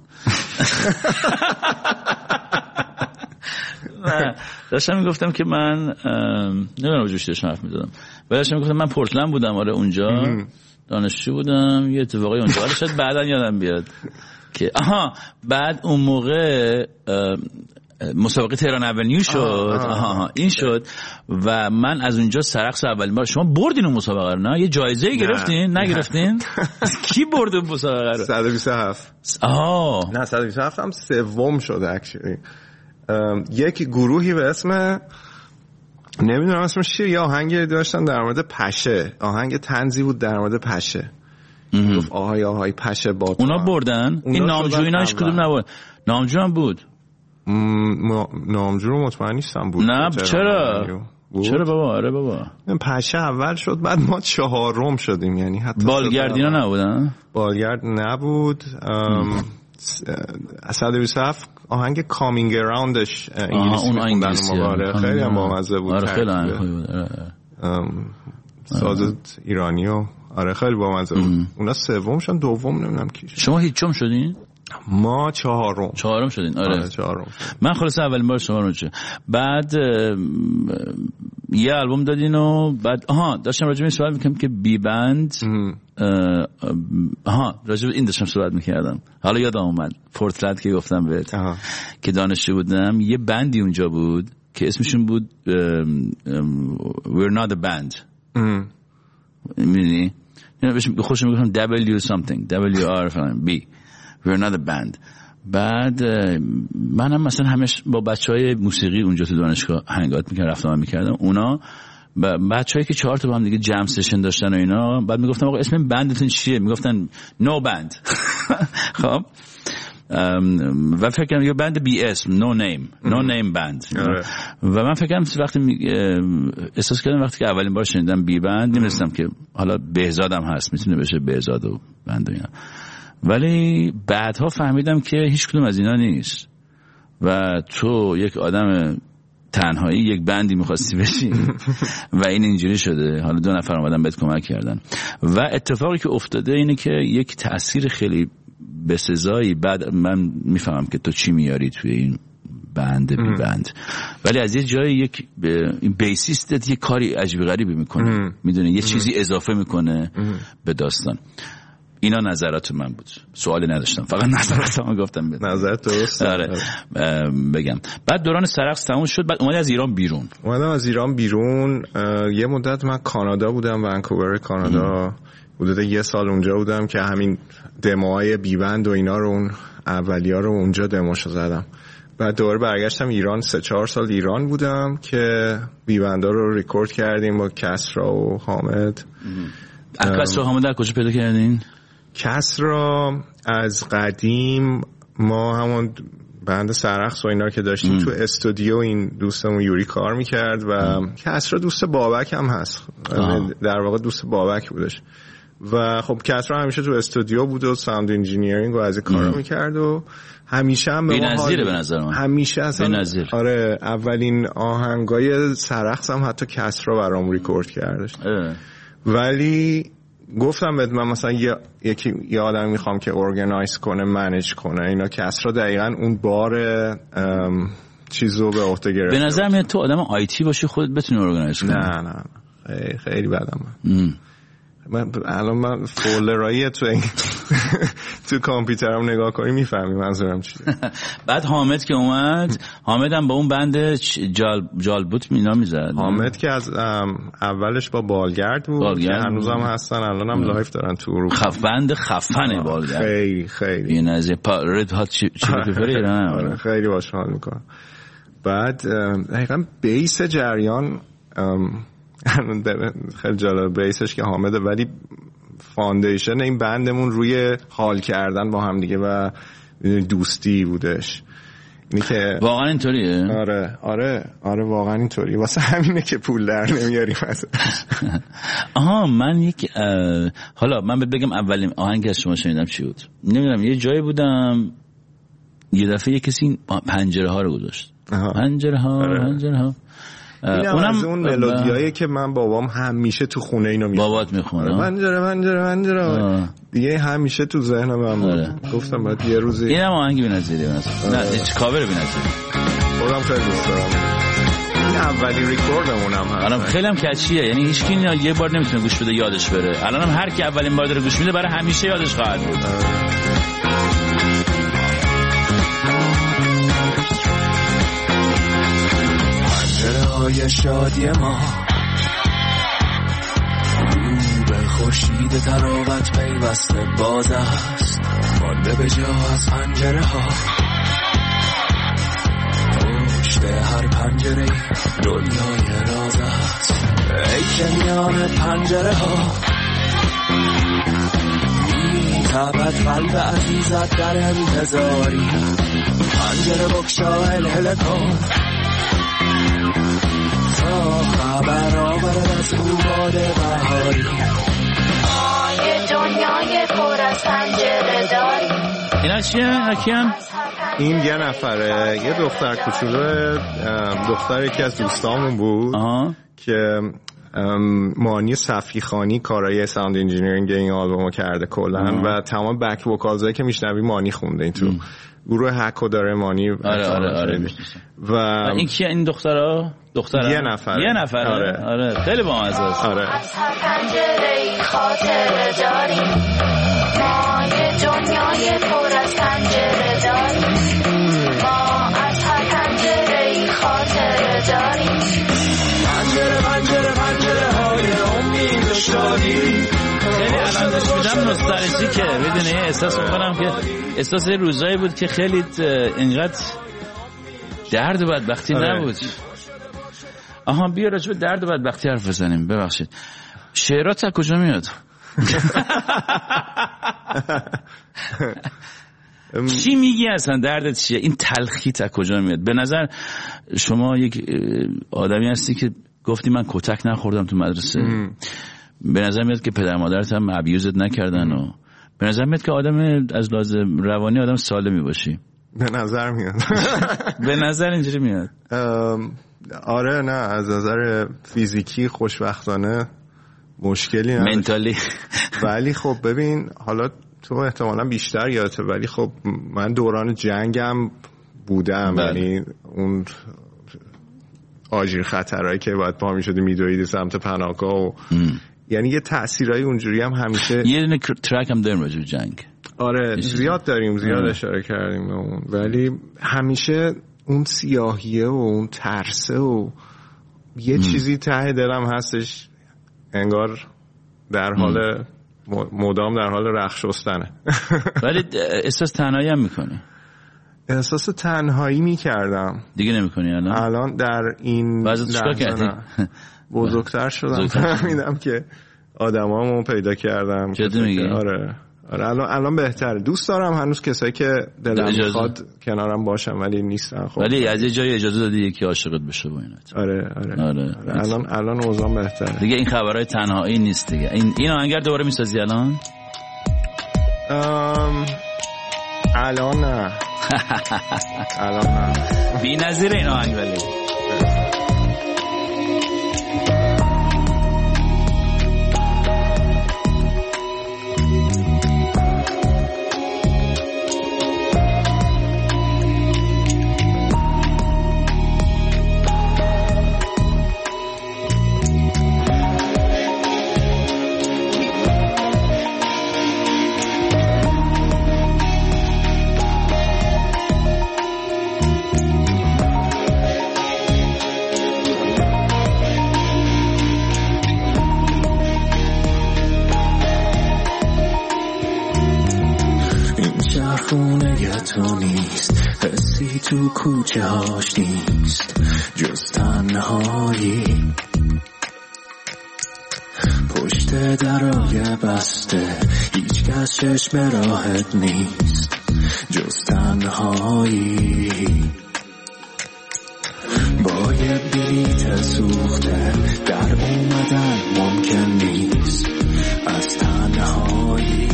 داشتم میگفتم که من نمیدونم وجوش داشتم حرف میزدم، ولی داشتم میگفتم من پورتلند بودم. آره اونجا دانشجو بودم. یه اتفاقی اونجا ولی شاید بعدا یادم بیاد که بعد اون موقع مسابقه تهران اونیو شد. این شد و من از اونجا سرقص اولین بار. شما بردین اون مسابقه رو نه؟ یه جایزه گرفتین؟ نگرفتین؟ کی برد اون مسابقه رو؟ 127. نه 127 هم سوم شده اکچولی. یک گروهی به اسم نمیدونم اسمش چیه، یه آهنگی داشتن در مورد پشه، آهنگ طنزی بود در مورد پشه. گفت آهای پشه با تو. اونا بردن؟ این نامجو ایناش کدوم نبود؟ نامجو هم بود. نامجو رو مطمئن نیستم بود. نه چرا بابا؟ آره بابا پشه اول شد، بعد ما 4م شدیم. یعنی حتی بالگردینا نبودن؟ بالگرد نبود. 127 آهنگ کامینگ اراوندش انگلیسی میخوندن موقع، خیلی هم بامزه بود. آره خیلی ساز ایرانی و آره خیلی بامزه بود. اونا سوم شدن، دوم نمیدونم کی شد. شما هیچم شدین؟ ما 4م شدین. آره 4م. من خلاص اولین بار شما رو چه بعد یه آلبوم دادین و بعد داشتم راجع به صحبت می‌کردم که بی بند راجع به این داشتم صحبت می‌کردم. حالا یادم اومد پورتلند که گفتم بهت که دانشجو بودم، یه بندی اونجا بود که اسمشون بود We're not a band. می‌دونی؟ خوشم میگفتم W something WR B We're not a band. بعد منم مثلا همش با بچهای موسیقی اونجا تو دانشگاه هنگات میکردم، رفتم میکردم. اونا بچه‌هایی که 4 تا با هم دیگه جم سشن داشتن و اینا، بعد میگفتم آقا اسم بندتون چیه؟ میگفتن نو بند. خب و فکر کنم یه بند بی اسم، نو نیم بند. و من فکر کنم وقتی احساس کردم وقتی که اولین بار شنیدم بی بند، نمی‌دونستم که حالا بهزادم هست، میتونه بشه بهزاد و بند و اینا. ولی بعدها فهمیدم که هیچ کدوم از اینا نیست و تو یک آدم تنهایی یک بندی می‌خواستی بشی و این اینجوری شده. حالا 2 نفر اومدن بهت کمک کردن و اتفاقی که افتاده اینه که یک تأثیر خیلی بسزایی. بعد من میفهمم که تو چی میاری توی این بند بی بند، ولی از یه جای یک بیسیستت یه کاری عجیب غریبی میکنه، میدونی یه چیزی اضافه میکنه به داستان. اینا نظرات من بود، سوالی نداشتم، فقط نظراتم گفتم بده. نظرت درست. آره بگم. بعد دوران سرقص تموم شد، بعد اومدی از ایران بیرون. اومدم از ایران بیرون. یه مدت من کانادا بودم، ونکوور کانادا. حدود 1 سال اونجا بودم که همین دموهای بیبند و اینا رو، اون اولیا رو اونجا دموشو زدم. بعد دوباره برگشتم ایران. 3-4 سال ایران بودم که بیبندا رو ریکورد کردیم با کسرا و حامد. کسرا و حامد در کجا پیدا کردین؟ کسرا از قدیم ما همون بند سرقص و اینا رو که داشتیم تو استودیو این دوستمون یوری کار میکرد و کسرا دوست بابک هم هست. در واقع دوست بابک بودش و خب کسرا همیشه تو استودیو بود و ساوند انجینیرینگ و از این کارا میکرد و همیشه هم به نظر من همیشه اصلا آره اولین آهنگای سرقص هم حتی کسرا برام ریکورد کردش. ولی گفتم بهت من مثلا یه آدم میخوام که ارگنایز کنه، منیج کنه اینا. کسرا دقیقاً اون بار چیزو به عهده گرفت. به نظر میاد تو آدم آیتی باشی خودت بتونی ارگنایز کنی. نه خیلی بدم من الان فولدرایی تو کامپیوترم نگاه کنی میفهمی منظورم چیه. بعد حامد که اومد، حامد هم با اون بند جالبوت مینا میزد. حامد که از اولش با بالگرد بود که هنوز هم هستن، الان هم لایف دارن تو اروپا. بند خفنه بالگرد. خیلی این از رد هات چی خیلی باش حال میکنم. بعد دقیقا بیس جریان خیلی جالب بیسش که حامده، ولی فاندیشن این بندمون روی حال کردن با هم دیگه و دوستی بودش. اینی که واقعا اینطوریه؟ آره واقعا اینطوریه. واسه همینه که پول در نمیاریم ازش. آها من حالا من بگم اولین آهنگ از شما شنیدم چی بود؟ نمیدونم یه جایی بودم یه دفعه یه کسی پنجره ها رو گذاشت. پنجره ها اونم از اون ملودیایی که من بابام همیشه تو خونه اینو میخونه. بابات میخونه پنجره دیگه همیشه تو ذهنم بود. گفتم بعد یه روزی اینم آهنگ بی‌نظیره مثلا. نه هیچ کاور بی‌نظیره. خودم خیلی دوست دارم. این اولی ریکوردمونم هست. الان خیلی هم کچیه، یعنی هیچ کی یه بار نمیتونه گوش بده یادش بره. الان هم هر کی اولین بار داره گوش میده برای همیشه یادش خواهد بود. های شادی ما به خورشید تراوت پیوسته باز است، مانده به جا از پنجره ها. پشت هر پنجره دنیای راز است، ای که میان پنجره ها میتابد قلب عزیزت در انتظاری. پنجره بگشا هل کن تا خبر آورد از باد بهاری. یه دنیای پر از پنجره داری. اینا چیه؟ کیان؟ این یه نفره، یه دختر کوچولو، دختر یکی از دوستامون بود که مانی صفیخانی کارای ساوند انجینیرینگ این آلبومو کرده کلن و تمام بک وکالزایی که میشنوی مانی خونده. این تو گروه هکو داره مانی. آره. و این کیه این دخترها؟ یه نفره. آره خیلی بامزه است. آره. از هر پنجره خاطره داریم، ما یه دنیای پر از پنجره داریم، ما از هر پنجره خاطره داریم. پنجره های امید و شادی. خیلی الان داشت میدم نوستالژیکه، میدونی احساس میکنم که احساس روزایی بود که خیلی اینقدر درد و بدبختی نبود. آها بیا راجع به درد و بدبختی حرف بزنیم. ببخشید شعرات از کجا میاد؟ چی میگی اصلا؟ دردت چیه؟ این تلخیت از کجا میاد؟ به نظر شما یک آدمی هستی که گفتی من کتک نخوردم تو مدرسه. به نظر میاد که پدر مادرت هم ابیوزت نکردن و به نظر میاد که آدم از لازم روانی آدم سالمی باشی. به نظر میاد. به نظر اینجوری میاد. آره نه از نظر فیزیکی خوشبختانه مشکلی نداشت. منتالی. ولی خب ببین حالا تو احتمالاً بیشتر یادته، ولی خب من دوران جنگم بودم. یعنی اون آژیر خطرهایی که باید پا میشدی میدویدی سمت پناهگاه و یعنی یه تأثیرایی اونجوری هم همیشه. یه دونه ترک هم داریم راجع به جنگ. آره زیاد داریم، زیاد اشاره کردیم به اون، ولی همیشه اون سیاهیه و اون ترسه و یه چیزی ته دلم هستش انگار در حال مدام در حال رخش شستنه. ولی احساس تنهایی هم میکنی؟ احساس تنهایی میکردم. دیگه نمیکنی الان؟ الان در این لحظه بزرگتر شدم فهمیدم که آدمامو پیدا کردم. جدی میگی؟ آره الان بهتره. دوست دارم هنوز کسایی که دلم میخواد کنارم باشم ولی نیستن. خب ولی از یه جای اجازه دادی یکی عاشقت بشه با اینات. آره. الان اوضاع بهتره دیگه. این خبرهای تنهایی نیست دیگه. این آهنگر دوباره میسازی الان؟ الان نه. بی‌نظیر این آهنگ. ولی خونه تو نیست، حسی تو کوچه هاش نیست جز تنهایی. پشت درای بسته هیچ کس چشم راحت نیست جز تنهایی. با یه بلیت سوخته در اومدن ممکن نیست از تنهایی.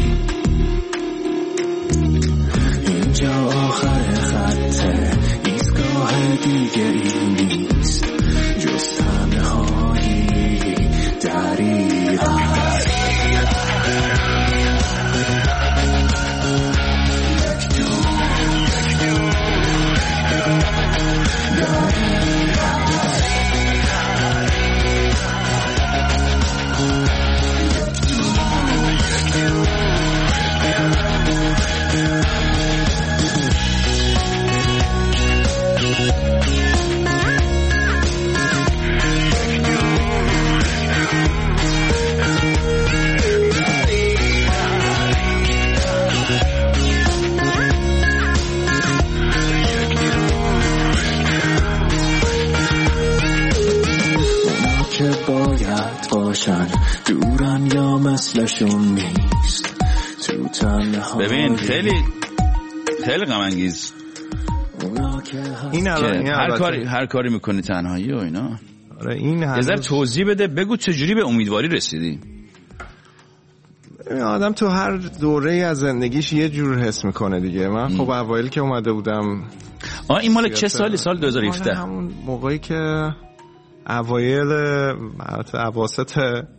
اینجا آخر خطه، ایستگاه دیگه ای نیست جز تنهایی. دریغا دورن یا مثلشون نیست تو تنها. ببین خیلی خیلی غم انگیز این هر کاری میکنی تنهایی و اینا. آره این یه ذره توضیح بده، بگو چجوری به امیدواری رسیدی. آدم تو هر دوره از زندگیش یه جور حس میکنه دیگه. من خب اوایل که اومده بودم این مال چه سالی؟ سال 2017 همون موقعی که اوایل اواسط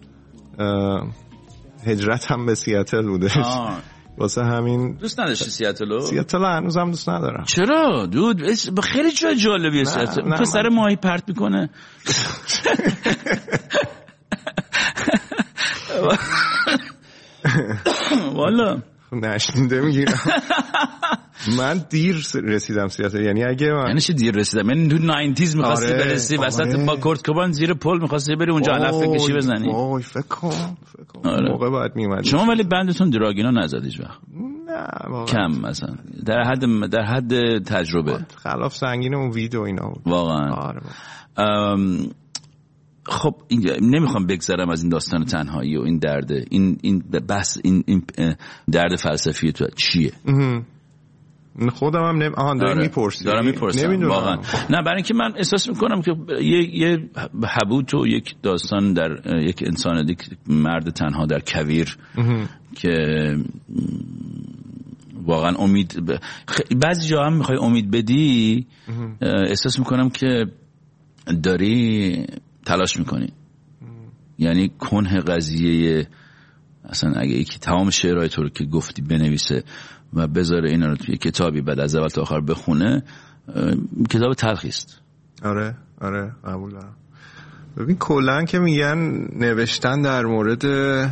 هجرت هم به سیاتل بوده. واسه همین دوست نداشتی سیاتلو؟ سیاتل هنوزم دوست ندارم. چرا دود؟ خیلی جای جالبیه سیاتل. پسر ماهی پرت میکنه. والا نشنیده میگیرم. من دیر رسیدم سیاتل. یعنی اگه من یعنی چی دیر رسیدم؟ یعنی تو 90s می‌خواستی برسی وسط با کورت کوبان زیر پل می‌خواستی بری اونجا علف کشی بزنی. وای فکر کنم موقع بعد میومد. شما ولی بندتون دراگینا نزد هیچ وقت؟ نه کم مثلا در حد تجربه. خلاف سنگین اون ویدیو اینا بود واقعا. آره. خب نمیخوام بگذرم از این داستان تنهایی و این درد، این بحث این درد فلسفی تو چیه؟ خودم هم دارم میپرسم واقعا. نه برای اینکه من احساس میکنم که یه حبوط و یک داستان در یک انسان دیگه، مرد تنها در کویر که واقعا امید بعضی جا هم میخوای امید بدی، احساس میکنم که داری تلاش میکنی. یعنی کنه قضیه اصلا اگه یکی تمام شعرهای تو رو که گفتی بنویسه و بذاره اینا رو توی کتابی بعد از اول تا آخر بخونه، کتاب تلخی است. آره قبول دارم. ببین کلا که میگن نوشتن در مورد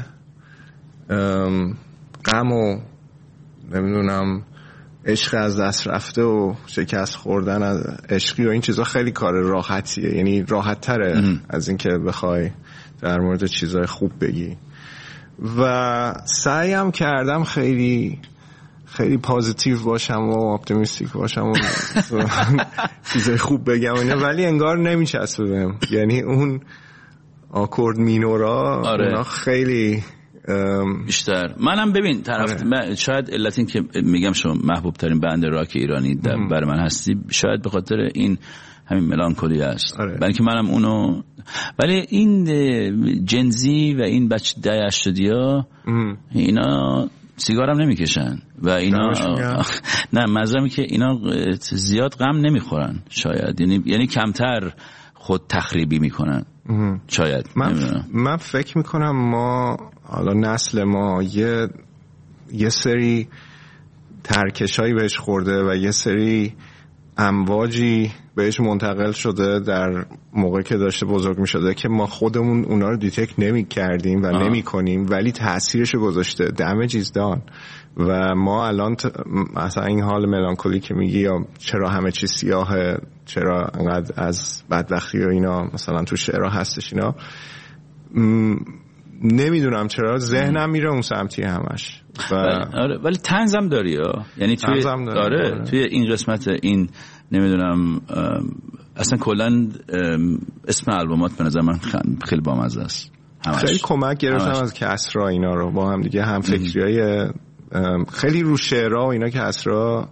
غم و نمیدونم عشق از دست رفته و شکست خوردن از عشقی و این چیزا خیلی کار راحتیه. یعنی راحت تره از این که بخوای در مورد چیزای خوب بگی. و سعیم کردم خیلی خیلی پازیتیو باشم و اپتیمیستیک باشم و چیزای خوب بگم اینا، ولی انگار نمیچسبه بهم. یعنی اون آکورد مینورا اونا خیلی بیشتر. منم ببین طرف شاید علت این که میگم شما محبوب ترین بند راک ایرانی برای من هستی، شاید به خاطر این همین ملانکولی است. برای اینکه منم اونو، ولی این جنزی و این بچه 80 اینا سیگارم نمیکشن و اینا نه مزرمی که اینا زیاد غم نمیخورن شاید، یعنی کمتر خود تخریبی میکنن شاید. من فکر میکنم ما حالا نسل ما یه سری ترکشایی بهش خورده و یه سری امواجی بهش منتقل شده در موقع که داشته بزرگ می شده که ما خودمون اونا رو دیتکت نمی کردیم و نمی کنیم، ولی تأثیرش گذاشته. damage is done. و ما الان مثلا این حال ملانکولی که میگی یا چرا همه چی سیاهه، چرا انقدر از بدبختی و اینا مثلا تو شعرها هستش، اینا نمیدونم چرا ذهنم میره اون سمتی همش آره ولی طنزم داری یعنی توی آره توی این قسمت این نمیدونم اصلا کلا اسم البومات به نظر من خیلی بامزه است. خیلی کمک گرفتم از کسرا اینا رو با هم دیگه، هم فکریای خیلی رو شعرها و اینا که کسرا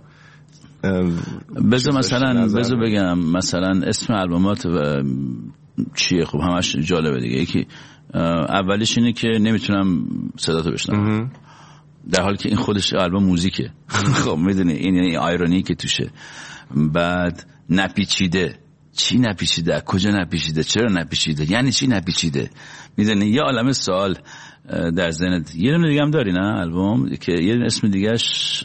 بذار بگم مثلا اسم البومات چیه. خب همش جالبه دیگه. یکی اولیش اینه که نمیتونم صداتو بشنوم، در حالی که این خودش آلبوم موزیکه. خب میدونی این یعنی آیرونی که توشه. بعد نپیچیده، چی نپیچیده، کجا نپیچیده، چرا نپیچیده، یعنی چی نپیچیده، میدونی یه عالمه سوال در ذهنت. یه دونه دیگه هم داری نه البوم که یه دونه اسم دیگهش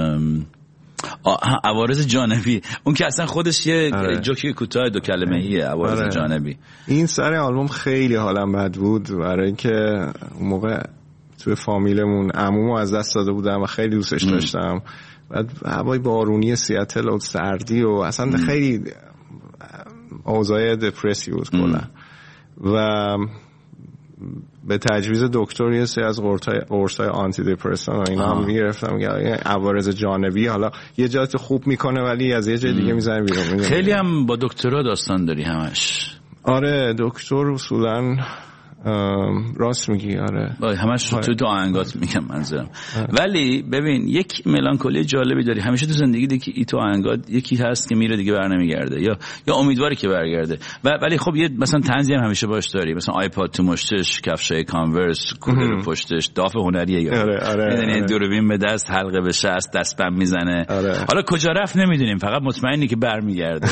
عوارض جانبی، اون که اصلا خودش یه جوکی کوتاه 2 کلمه‌ایه. عوارض جانبی این سر آلبوم خیلی حالم بد بود، برای اینکه اون موقع توی فامیلمون عمومو از دست داده بودم و خیلی دوستش داشتم. بعد هوای بارونی سیاتل و سردی و اصلا خیلی اوضاع دپرسی بود کلا. و به تجویز دکتر یه سری از قرصای آنتی دپرسان و اینا هم میگرفتم. عوارض جانبی حالا یه جات خوب میکنه ولی از یه جای دیگه میزنه بیرون. خیلی هم با دکترها داستان داری همش. آره دکتر اصولا راست میگی. آره همش تو آهنگات میگم منظورم. ولی ببین یک ملانکولی جالبی داری همیشه تو زندگی دیگه. ای تو آهنگات یکی هست که میره دیگه برنمیگرده یا امیدواری که برگرده. ولی خب یه مثلا طنزی هم همیشه باش داری، مثلا آیپاد تو مشتش، کفشای کانورس، کولر پشتش، داف هنریه یا میدونی دوربین به دست، حلقه به شست، دستبند میزنه. حالا کجا رفت نمیدونیم، فقط مطمئنی که برمیگرده.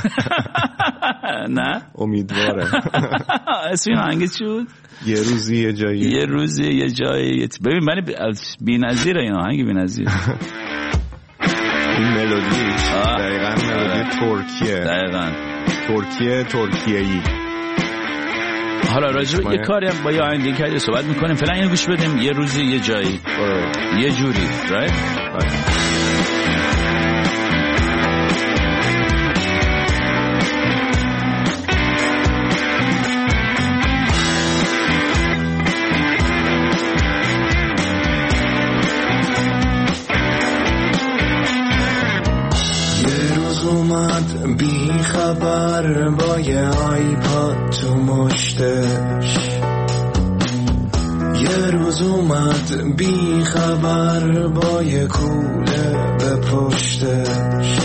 نه امیدواره. اسم این آهنگ چی بود؟ یه روزی یه جایی. ببین من بی‌نظیره این آهنگ، بی‌نظیر. این ملودی دقیقاً ملودی ترکیه. دقیقاً ترکیه‌ای. حالا راجع به یه کاری هم با یه آهنگ دیگه صحبت می‌کنیم. فعلا اینو گوش بدیم. یه روزی یه جایی، یه جوری، right؟ بی خبر با یه آیپاد تو مشتش، یه روز اومد بی خبر با یه کوله به پشتش.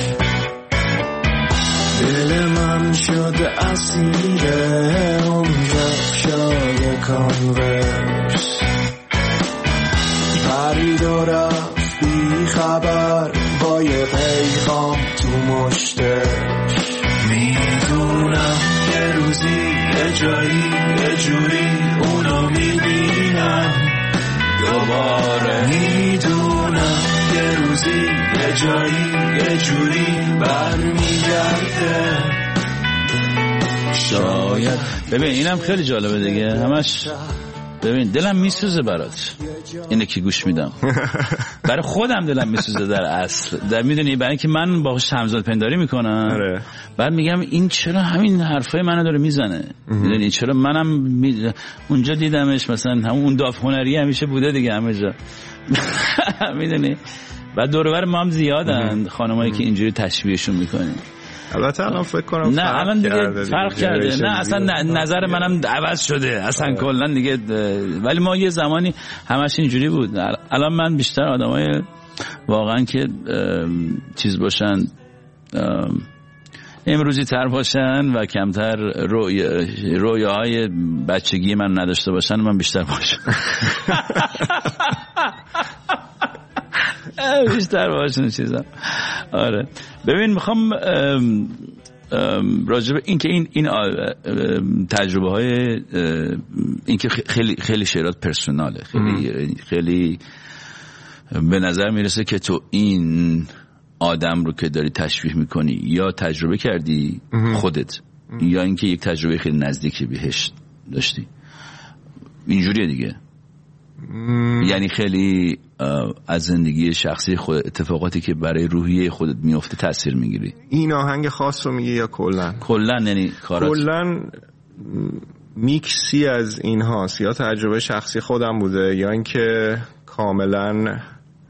دل من شد اسیر اون کفشای کانورس، پرید و رفت بی خبر با یه پیغام تو مشتش. میدونم یه روزی یه جایی یه جوری اونو میبینم دوباره. میدونم یه روزی یه جایی یه جوری برمیگرده شاید. ببین اینم خیلی جالبه دیگه. همش ببین دلم میسوزه برات اینه که گوش میدم. برای خودم دلم میسوزه در اصل، در میدونی، برای اینکه من باهاش همزاد پنداری میکنم. بعد میگم این چرا همین حرفای منو داره میزنه، میدونی چرا منم اونجا دیدمش، مثلا همون اون داف هنری همیشه بوده دیگه همه جا. میدونی بعد دور و بر ما هم زیادن خانمایی که اینجوری تشبیهشون میکنن. البته الان فکر کنم نه الان دیگه فرق کرده. نه اصلا نظر منم عوض شده اصلا کلا دیگه. ولی ما یه زمانی همش اینجوری بود. الان من بیشتر آدمای واقعا که چیز باشن، امروزی تر باشن و کمتر رویاهای بچگی من نداشته باشن، من بیشتر باشم. بیشتر باشن چیزا. آره ببین میخوام راجب این که این تجربه های این که خیلی شعرات پرسوناله، خیلی به نظر میرسه که تو این آدم رو که داری تشبیه میکنی یا تجربه کردی خودت یا اینکه یک تجربه خیلی نزدیکی بهش داشتی. اینجوریه دیگه. یعنی خیلی از زندگی شخصی خود، اتفاقاتی که برای روحیه خودت میفته تأثیر میگیری. این آهنگ خاص رو میگی یا کلن یعنی کارات؟ کلن میکسی از این هاست، یا تجربه شخصی خودم بوده یا اینکه کاملا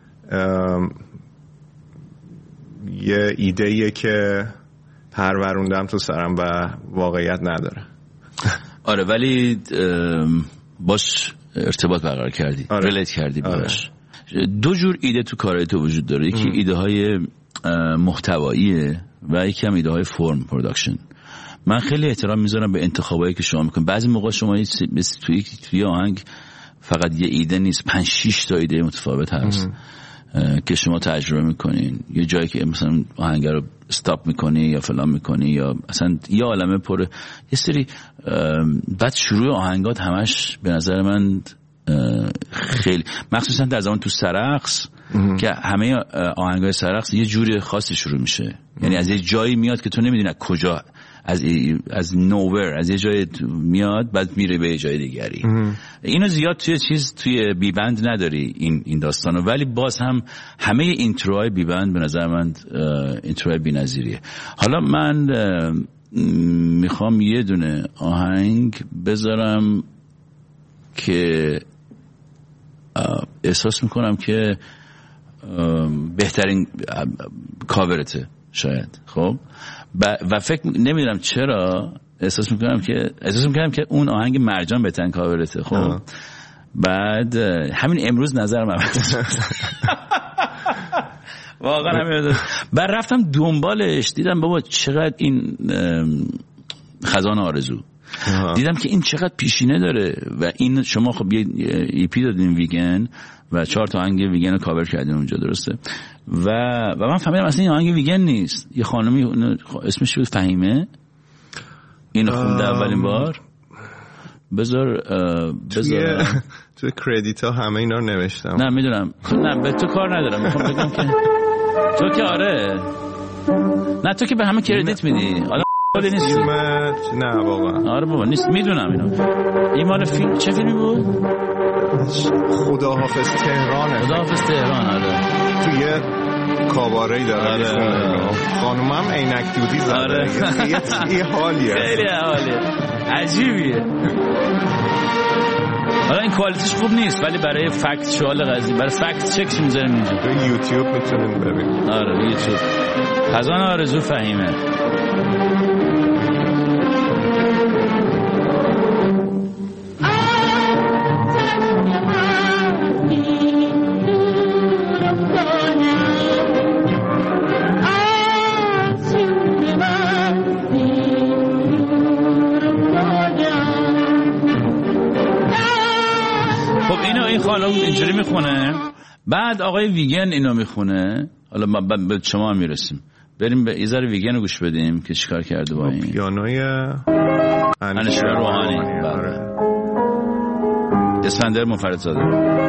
یه ایده‌ایه که پروروندم تو سرم و واقعیت نداره. آره ولی باش ارتباط برقرار کردی، ریلیت کردی باش. دو جور ایده تو کارهای تو وجود داره، یکی ایده های محتواییه و یکی هم ایده های فرم پروداکشن. من خیلی احترام میذارم به انتخابایی که شما میکنید. بعضی موقع شما توی آهنگ فقط یه ایده نیست، 5-6 تا ایده متفاوت هست که شما تجربه میکنین. یه جایی که مثلا آهنگر رو استاپ میکنی یا فلان میکنی یا اصلا یه عالمه پر یه سری بعد شروع آهنگات همش به نظر من خیلی مخصوصا در زمان تو سرقص که همه آهنگای سرقص یه جوری خاصی شروع میشه، یعنی از یه جایی میاد که تو نمیدونی کجا، از نوور از یه جای میاد بعد میره به یه جای دیگری. اینو زیاد توی بی بند نداری این داستانو، ولی باز هم همه اینتروهای بی بند به نظر من اینتروهای بی‌نظیریه. حالا من میخوام یه دونه آهنگ بذارم که احساس میکنم که بهترین کاورته شاید. خب و فکر نمیدونم چرا احساس میکنم که اون آهنگ مرجان بهترین کاورته. خب بعد همین امروز نظرم عوض واقعا همین. بعد رفتم دنبالش، دیدم بابا چقدر این خزان آرزو، دیدم که این چقدر پیشینه داره و این شما خب یه ایپی دادین ویگن و 4 تا آهنگ ویگن رو کاور کردین اونجا، درسته؟ و من فهمیدم اصلا این آهنگ ویگن نیست، یه خانمی اسمش بود فهیمه، اینو خونده اولین بار. بذار توی کردیت ها همه اینا رو نوشتم. نه میدونم، نه به تو کار ندارم، میخوام بگم که تو که آره، نه تو که به همه کردیت میدی، آدم خالی نیست. نه واقعا آره بابا نیست، میدونم اینو. این مال فیلم چه فیلمی بود؟ خداحافظ تهرانه. خداحافظ تهران. آره توی کاباره داره خانومم عینک دودی زده. آره. یه حالیه، خیلی حالیه، عجیبیه. حالا این کوالیتیش خوب نیست ولی برای فکت شوال قضیه، برای فکت چک میذاریم اینجا. تو یوتیوب میتونید ببینید. آره یوتیوب. خزان آرزو فهیمه. این خانم اینجوری میخونه، بعد آقای ویگن اینو میخونه. حالا ما به شما هم میرسیم، بریم به ایزار ویگن رو گوش بدیم که چیکار کرده با این پیانوی انشیر روحانی. اسفندیار منفردزاده.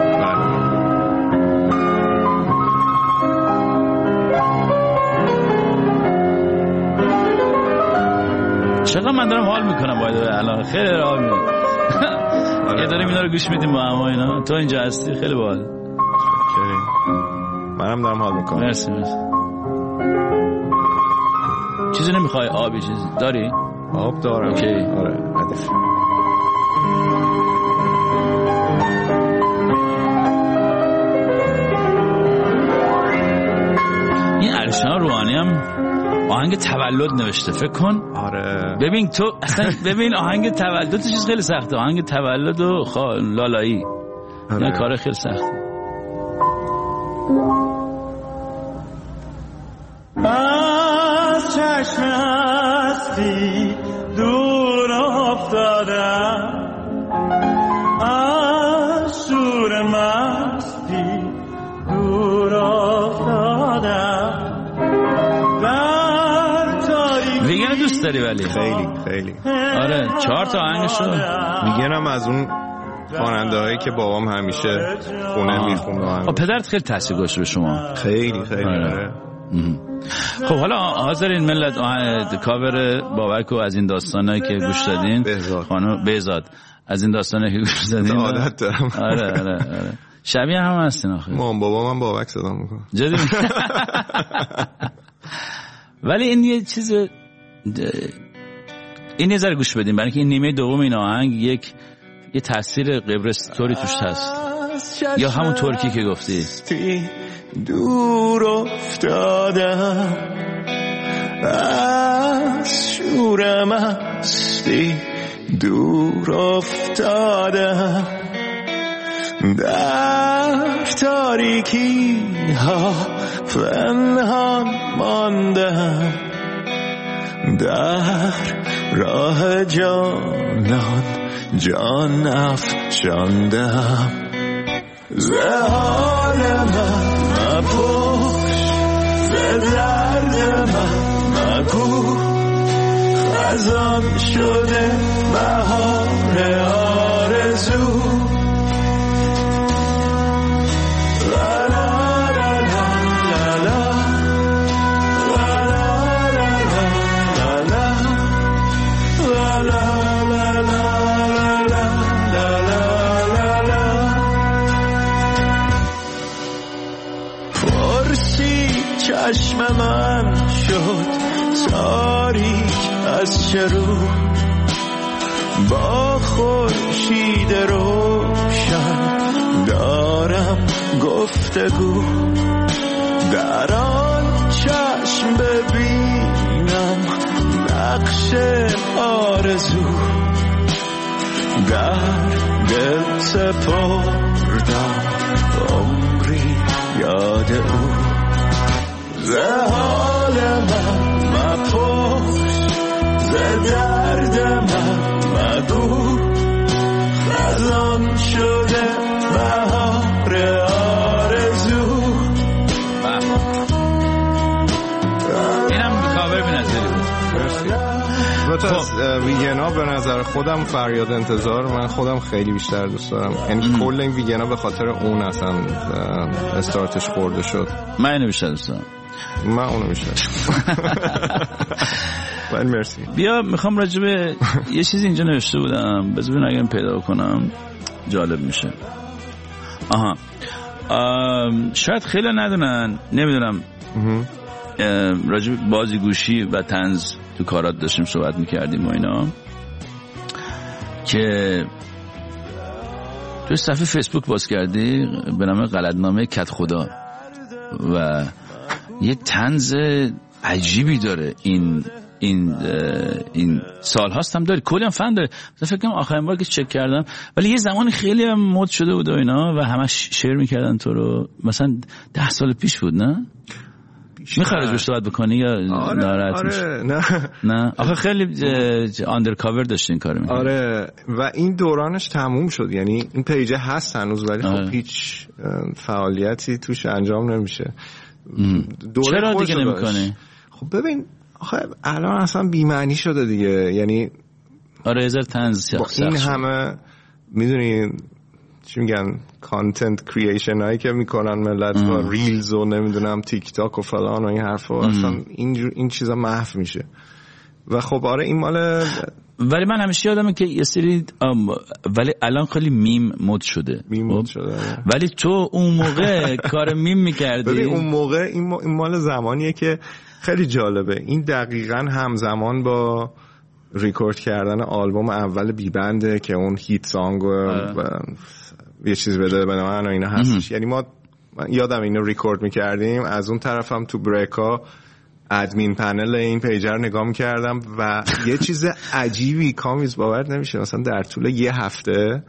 چقدر من دارم حال میکنم باید الان، خیلی حال میکنم. یه داریم اینا رو گوش میدیم با هم اینا. تو اینجا هستی خیلی باحال. منم دارم حال میکنم. مرسی. چیزی نمیخوای؟ آبی چیزی داری؟ آب دارم. اوکی. آره حدیث. این علیشان روحانی هم آهنگ تولد نوشته، فکر کن. آره ببین تو اصلا ببین آهنگ تولد تو چیز خیلی سخته، آهنگ تولد و لالایی. آره. این کار خیلی سخته. از چشم هستی دور افتادم، از شور مستی دور افتادم. ویگن دوست داری؟ ولی خیلی آره 4 تا آهنگشو. ویگنم از اون خواننده‌هایی که بابام همیشه خونه میخونه. پدرت خیلی تاثیر گذاشته به شما. خیلی آره. خب حالا حاضرین ملت کاور بابک و از این داستانایی که گوش دادین، خانم بهزاد از این داستانایی که گوش دادین عادت دارم. آره شبیه هم هستین آخه. مام بابا من بابک صدا میکنم جدی. ولی این یه چیز، این نظر گوش بدیم برای که این نیمه دوم این آهنگ یه تاثیر قبرس توری توش هست. یا همون ترکی که گفتی دور افتادم از شور مستی دور افتادم در تاریکی ها پنهان ماندم در راه جانان جان افشاندم ز حال من مپرس ز درد من مگو خزان شده بهار آرزو چشم من شد تاریک از چه رو با خورشید روشن دارم گفتگو در آن چشم ببینم نقش آرزو در دل سپردم عمری یاد او ز حال من مپرس ز درد من مگو خزان شده بهار آرزو. اینم کاور به نظری بود. از ویگنا به نظر خودم فریاد انتظار من خودم خیلی بیشتر دوست دارم. یعنی کل این ویگنا به خاطر اون اصلا استارتش خورده شد. من اینو بیشتر دوست دارم. من اونو بیشتر. من مرسی. بیا میخوام راجبه یه چیزی اینجا نوشته بودم بذار ببینم اگه پیدا کنم جالب میشه. آها شاید خیلی ندونن نمیدونم راجب بازیگوشی و طنز تو کارات داشتیم صحبت میکردیم و اینا که تو صفحه فیسبوک باز کردی به نام غلطنامه کت خدا و یه طنز عجیبی داره این سال هاست هم داره کلی هم فن داره. فکر کنم آخرین بار که چک کردم ولی یه زمانی خیلی هم مد شده بود و اینا و همش شیر میکردن تو رو مثلا 10 سال پیش بود نه؟ میخوای روش صحبت بکنی یا ناراحت میشی؟ نه آخه خیلی آندرکاور داشتی این کارو میکنی. آره و این دورانش تموم شد یعنی این پیجه هست هنوز ولی خب هیچ فعالیتی توش انجام نمیشه. چرا دیگه نمیکنی؟ خب ببین آخه الان اصلا بی‌معنی شده دیگه یعنی آره هزار طنز این همه میدونی چی میگن کانتنت کریشن هایی که میکنن ملت با ریلز و نمیدونم تیک تاک و فلان و این حرفا اصلا این چیزا محو میشه و خب آره این مال ولی من همیشه یادمه که یه سری ولی الان خیلی میم مد شده ولی تو اون موقع کار میم میکردی. ببین اون موقع این مال زمانیه که خیلی جالبه این دقیقاً همزمان با ریکورد کردن آلبوم اول بی بنده که اون هیت سانگ و یه چیز بده به من و اینا هستش. یعنی من یادم اینو ریکورد میکردیم از اون طرفم تو بریکا ادمین پنل این پیجر نگاه میکردم و یه چیز عجیبی کامیز باور نمیشه مثلا در طول یه هفته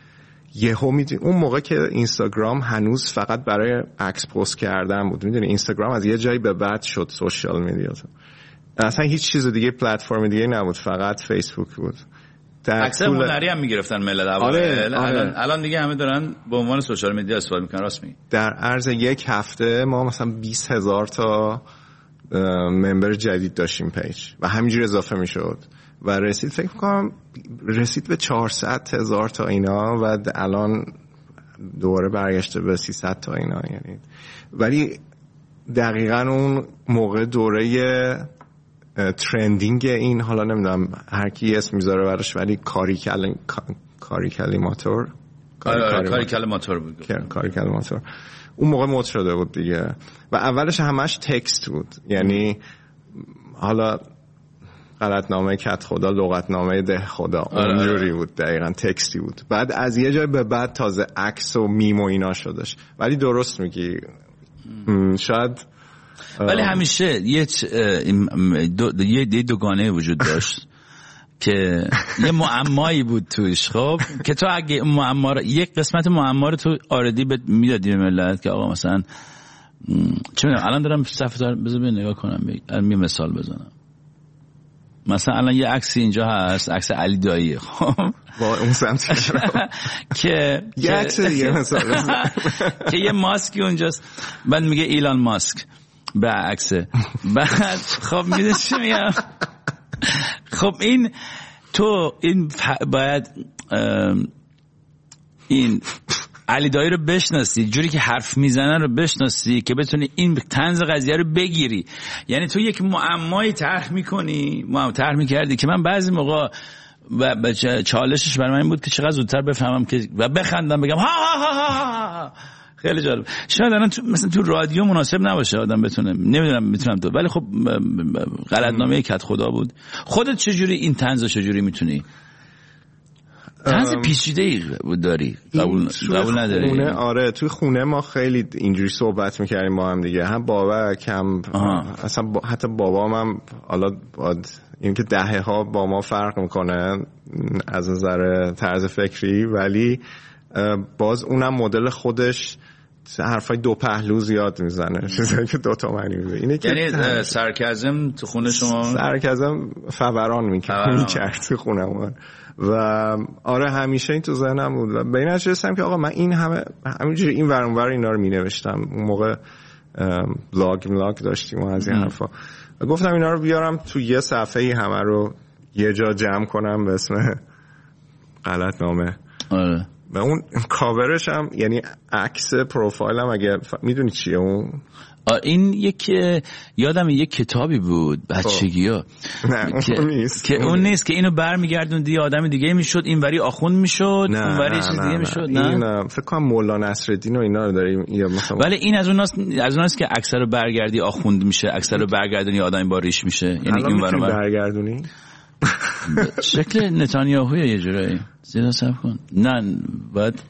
اون موقع که اینستاگرام هنوز فقط برای عکس پست کردن بود میدونی اینستاگرام از یه جایی به بعد شد سوشال میدیا اصلا هیچ چیز دیگه پلتفرم دیگه نبود فقط فیسبوک بود. اکثر هنری هم میگرفتن ملت الان دیگه همه دارن به عنوان سوشال مدیا استفاده میکنن. راست میگی در عرض یک هفته ما مثلا 20,000 تا ممبر جدید داشتیم پیج و همینجوری اضافه میشد و رسید فکر کنم رسید به 400,000 تا اینا و الان دوباره برگشته به 300 تا اینا یعنی ولی دقیقاً اون موقع دوره ترندینگ این حالا نمیدونم هر کی اسم میذاره براش ولی کاریکالیماتور بود کاریکالیماتور اون موقع مد شده بود دیگه و اولش همش تکست بود یعنی حالا غلطنامه کت خدا لغتنامه ده خدا اونجوری بود، دقیقاً تکستی بود. بعد از یه جای به بعد تازه عکس و میم و اینا شدش. ولی درست میگی، شاید ولی همیشه یه دوگانه وجود داشت که یه معمایی بود توش. خب که تو اگه یک قسمت معما رو تو آردی میدادی به ملت که آقا مثلا چه میدونم، الان دارم صفحه بذار نگاه کنم یه مثال بزنم. مثلا الان یه عکسی اینجا هست، عکس علی دایی، خب با اون سمت که یه عکس دیگه مثلا که یه ماسکی اونجاست، بعد میگه ایلان ماسک به عکسه، بعد خب میدونی چی میگم؟ خب این باید این علی دایی رو بشناسی، جوری که حرف میزنه رو بشناسی که بتونی این طنز قضیه رو بگیری. یعنی تو یک معمایی طرح میکردی که من بعضی موقع و چالشش برای من این بود که چقدر زودتر بفهمم که و بخندم بگم ها ها ها ها. خیلی جالب. شاید الان مثلا تو رادیو مناسب نباشه آدم بتونه، نمیدونم میتونم تو، ولی خب غلطنامه کت خدا بود. خودت چجوری این طنز چجوری میتونی؟ طنز پیچیده‌ای داری، قبول نداری؟ آره توی خونه ما خیلی اینجوری صحبت میکردیم با هم دیگه، هم بابک هم اصلا حتی بابام هم، حالا این که دهه ها با ما فرق میکنه از نظر طرز فکری، ولی باز اونم مدل خودش حرفای دو پهلو زیاد میزنه، چیزایی که دو تا معنی میده. اینه که یعنی سرکزم تو خونه شما سرکزم فوران میکرد تو خونمون و آره همیشه این تو ذهنم بود و به این نتیجه رسیدم که آقا من این همینجوری این ور اونور اینا رو مینوشتم. اون موقع بلاگ داشتیم و از این حرفا، و گفتم اینا رو بیارم تو یه صفحه‌ای همه رو یه جا جمع کنم به اسم غلطنامه. آره. و اون کاورش هم یعنی عکس پروفایلم، اگه میدونی چیه اون؟ این یادم یک کتابی بود بچگی‌ها. نه اون نیست که اون نیست که اینو برمیگردوندی آدم دیگه میشد، اینوری آخوند میشد، اونوری چیز دیگه میشد. نه این فکر کنم مولانا نصرالدین و اینا رو داریم یا مثلا، ولی این از اوناست که اکثر برگردی آخوند میشه، اکثر برگردونی آدم با ریش میشه. یعنی این ورا برگردونی شکل نتانیاهوی یه جورایی زیرا صف کن. نه بعد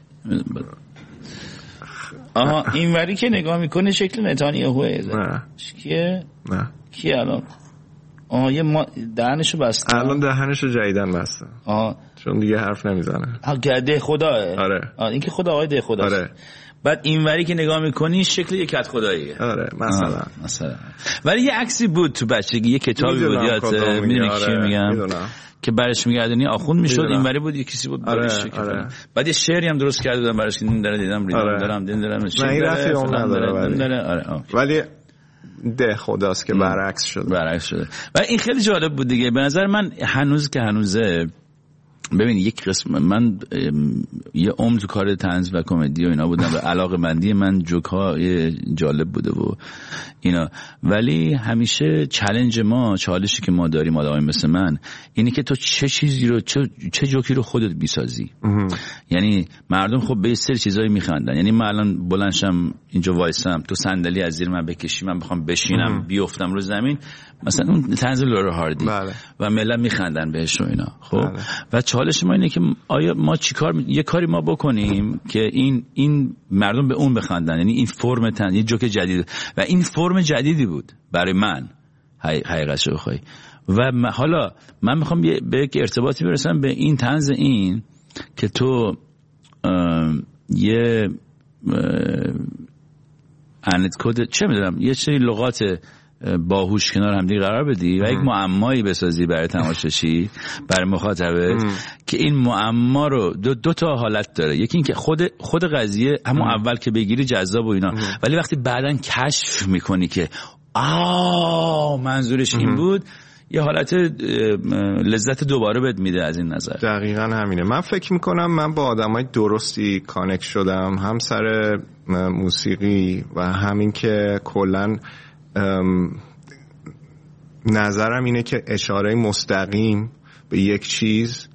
آها این وری که نگاه میکنه شکل نتانیاهوه. نه کیه؟ نه کی الان؟ یه دهنشو بسته. الان دهنشو جدیدن بسته. چون دیگه حرف نمیزنه. ده خداه. آره. این که خدا آقای ده خداست. آره. بعد این وری که نگاه میکنی شکل یک کت خداییه. آره مثلا. ولی یه عکسی بود تو بچگی، یه کتابی بود یادته؟ میدونی چی میگم؟ که برش میگردونی آخوند میشد، اینوری بود یه کسی بود باریش. بعد یه شعری هم درست کرده بودم براش که این داره دیدم دارم نه این رفتی اون نداره. ولی ده خداست که برعکس شده. و این خیلی جالب بود دیگه به نظر من. هنوزه ببین یک قسم من یه عمر تو کار طنز و کمدی و اینا بودم و علاقه مندی من جوک‌ها جالب بوده و اینا، ولی همیشه چالشی که ما داریم آدمای مثل من اینه که تو چه چیزی رو چه جوکی رو خودت بیسازی. یعنی مردم خب به سری چیزایی میخندن، یعنی من الان بلندشم اینجا وایسم تو صندلی از زیر من بکشی، من بخوام بشینم بیافتم رو زمین، مثلا اون طنز لورا هاردی و ملت میخندن بهش و اینا. خب و چالش ما اینه که آیا ما یه کاری ما بکنیم که این مردم به اون بخندن، یعنی این فرم طنز یه جوک جدید و این فرم جدیدی بود برای من حقیقتش بخوای. و حالا من میخوام به یک ارتباطی برسم به این طنز این که تو یه انت کد چه میدونم یه سری لغات باهوش کنار هم دیگه قرار بدی و یک معمایی بسازی برای تماشاچی، برای مخاطبه که این معما رو دو تا حالت داره. یکی این که خود قضیه همون اول که بگیری جذاب و اینا، ولی وقتی بعدن کشف میکنی که منظورش این بود، یه حالت لذت دوباره بهت میده از این نظر. دقیقاً همینه. من فکر میکنم من با آدمای درستی کانکت شدم، هم سر موسیقی و همین که کلاً نظرم اینه که اشاره مستقیم به یک چیز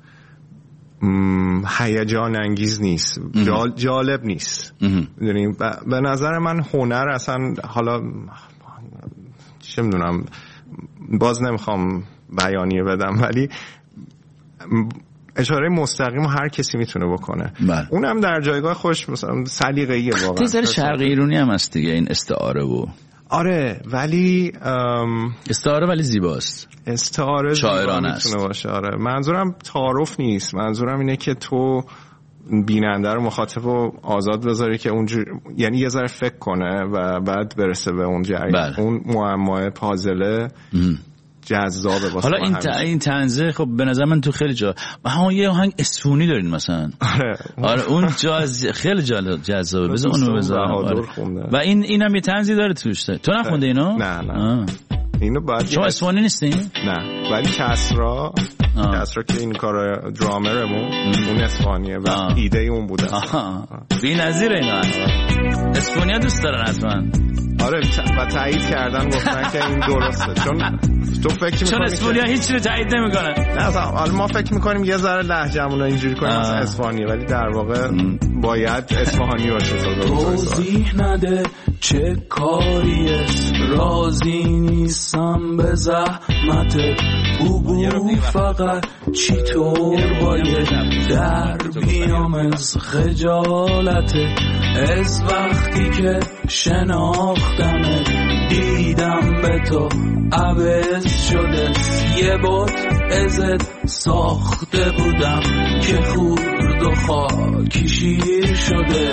هیجان انگیز نیست، جالب نیست. میدونیم به نظر من هنر اصلا، حالا چه میدونم باز نمیخوام بیانیه بدم، ولی اشاره مستقیم هر کسی میتونه بکنه. اونم در جایگاه خوش مثلا سلیقه‌ایه واقعا. یه ذره شرق ایرانی هم هست دیگه این استعاره و آره، ولی استعاره ولی زیباست. استعاره شاعرانه میتونه باشه. آره، منظورم تعارف نیست، منظورم اینه که تو بیننده رو مخاطب رو آزاد بذاری که اونجور، یعنی یه ذره فکر کنه و بعد برسه به اون جریان. اون معمای پازله جذابه واسه حالا این طنزه خب به نظر من تو خیلی جا یه آهنگ اصفهانی دارین مثلا. آره اون خیلی جذابه، بذار اونو بذارم. و اینم یه طنزی داره توش. تو نخونده اینو؟ نه اینو بعد شما اصفهانی نیستین؟ نه، ولی کسرا که این کار درامرمون اون اصفهانیه و ایده اون بوده. بی‌نظیره اینا. اصفهانی‌ها دوست دارن حتما. آره و تایید کردن، گفتن که این درسته، چون تو فکر می‌کنی چون اصفهانی‌ها هیچ چیزی تایید نمی‌کنن. نه حالا ما فکر می‌کنیم یه ذره لهجه‌مون رو اینجوری کنیم مثلا اصفهانی، ولی در واقع باید اصفهانی باشه. توضیح نده چه کاری است، راضی نیستم به زحمت او فقط چطور باید در بیام از خجالت، از وقتی که شناختم دیدم به تو عوض شده، یه بوت ازت ساخته بودم که خورد و خاکی شیر شده.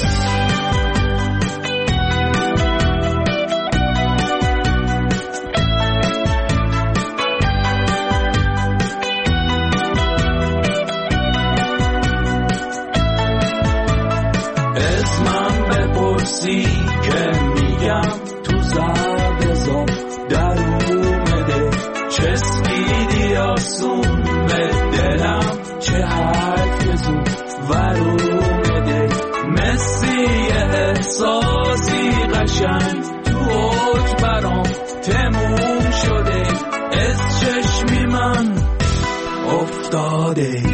اسمم بپرسی که میگم تو زرد زم در اومده، چسبیدی آسون به دلم، چه حرف زون ور اومده، مثل احساسی قشنگ تو اوج برام تموم شده، از چشمی من افتاده.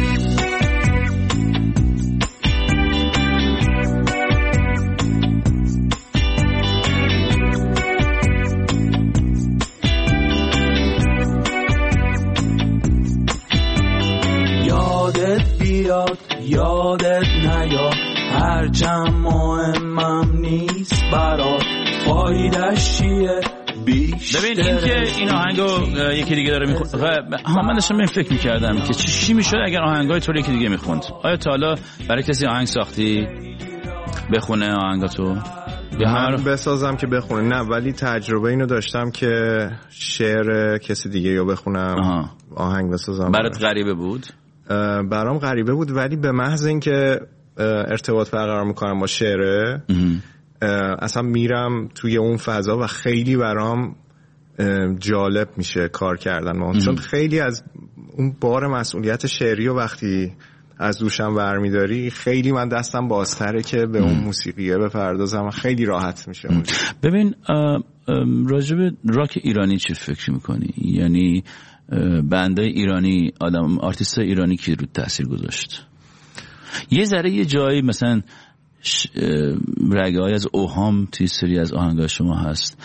یادت نیاد هرچند مهمم نیست برات، فایده‌اش چیه بیشتر. ببین این که این آهنگو یکی دیگه داره میخوند، من داشتم فکر میکردم که چی میشد اگر آهنگای تو یکی دیگه میخوند. آیا تا حالا برای کسی آهنگ ساختی بخونه آهنگاتو؟ من بسازم که بخونه نه، ولی تجربه اینو داشتم که شعر کسی دیگه رو بخونم آهنگ بسازم. برات غریبه بود؟ برام غریبه بود، ولی به محض اینکه ارتباط برقرار میکنم با شعره اصلا میرم توی اون فضا و خیلی برام جالب میشه کار کردن، چون خیلی از اون بار مسئولیت شعری و وقتی از دوشم برمیداری خیلی من دستم بازتره که به اون موسیقیه بپردازم و خیلی راحت میشه. ببین راجب راک ایرانی چه فکر میکنی؟ یعنی بندای ایرانی، آرتیست ایرانی که رو تاثیر گذاشت؟ یه ذره یه جایی مثلا رگه‌ای از اوهام توی سری از آهنگای شما هست.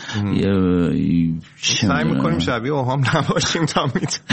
سعی میکنیم شبیه اوهام نباشیم تا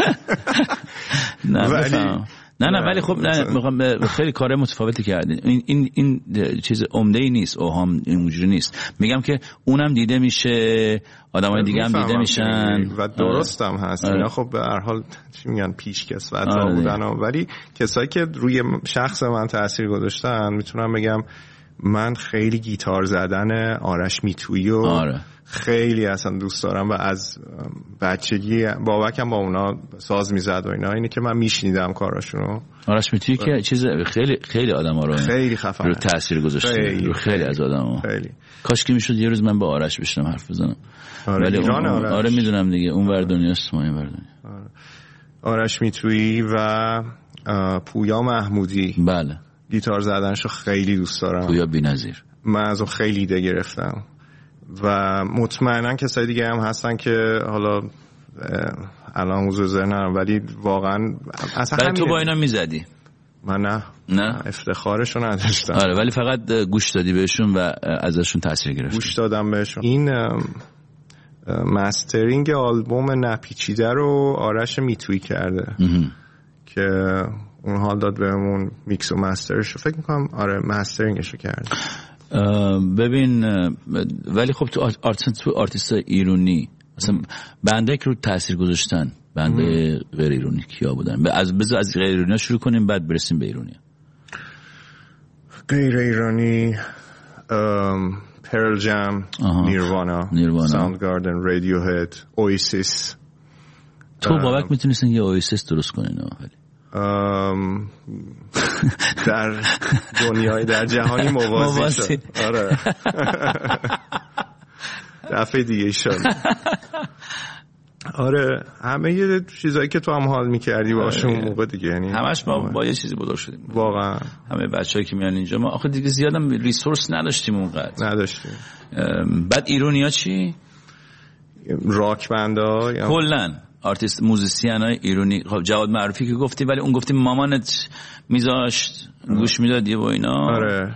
نه ولی خب نه خیلی کار متفاوتی کردین. این چیز عمده‌ای نیست، اوهام اینجوری نیست. میگم که اونم دیده میشه، آدمای دیگه هم دیده میشن و درستم هست. اینا خب به هر حال چی میگن پیشکسوت‌ها بودن، ولی کسایی که روی شخص من تاثیر گذاشتن میتونم بگم من خیلی گیتار زدن آرش میتویی و خیلی اصلا دوست دارم و از بچگی بابکم با اونا ساز میزد و اینا، اینه که من میشنیدم کاراشونو. آرش میتویی که چیز خیلی آدما رو خیلی خفنه رو تاثیر گذاشته رو خیلی از آدما. کاش که میشد یه روز من با آرش بشنم حرف بزنم. ولی آره میدونم دیگه اون ور دنیاست، ما این ور دنیا. آرش میتویی و پویا محمودی، بله گیتار زدنشو خیلی دوست دارم. پویا بی‌نظیر، من ازو خیلی ایده گرفتم و مطمئنا کسای دیگه هم هستن که حالا الان حضور ذهنم، ولی واقعا اصلا تو با اینا میزدی؟ من نه افتخارشو نداشتم. آره ولی فقط گوش دادی بهشون و ازشون تاثیر گرفتی؟ گوش دادم بهشون. این مسترینگ آلبوم نپیچیده رو آرش میتویی کرده که اون حال داد بهمون میکس و مسترش، فکر میکنم آره مسترینگشو کرده. ببین ولی خب تو آرتیست ایرانی مثلا بنده که رو تاثیر گذاشتن، بنده غیر ایرانی کیا بودن؟ از غیر ایرانی شروع کنیم بعد برسیم به ایرانی. غیر ایرانی پرل جم، نیروانا، ساوندگاردن، رادیوهد، اویسیس. تو بابک میتونستن یه اویسیس درست کنین ولی در دنیای در جهانی موازی شد. آره دفعه دیگه شد. آره همه یه چیزایی که تو هم حال میکردی باشه اون موقع دیگه، یعنی همش با یه چیزی بزرگ شدیم واقعا. همه بچه‌ای که میان اینجا ما آخه دیگه زیادم ریسورس نداشتیم اونقدر. نداشتیم. بعد ایرانیا چی؟ راک بندا یا کلا آرتیست موزیسینای ایرانی. خب جواد معروفی که گفتی، ولی اون گفتی مامانت میذاشت گوش میدادی و اینا. آره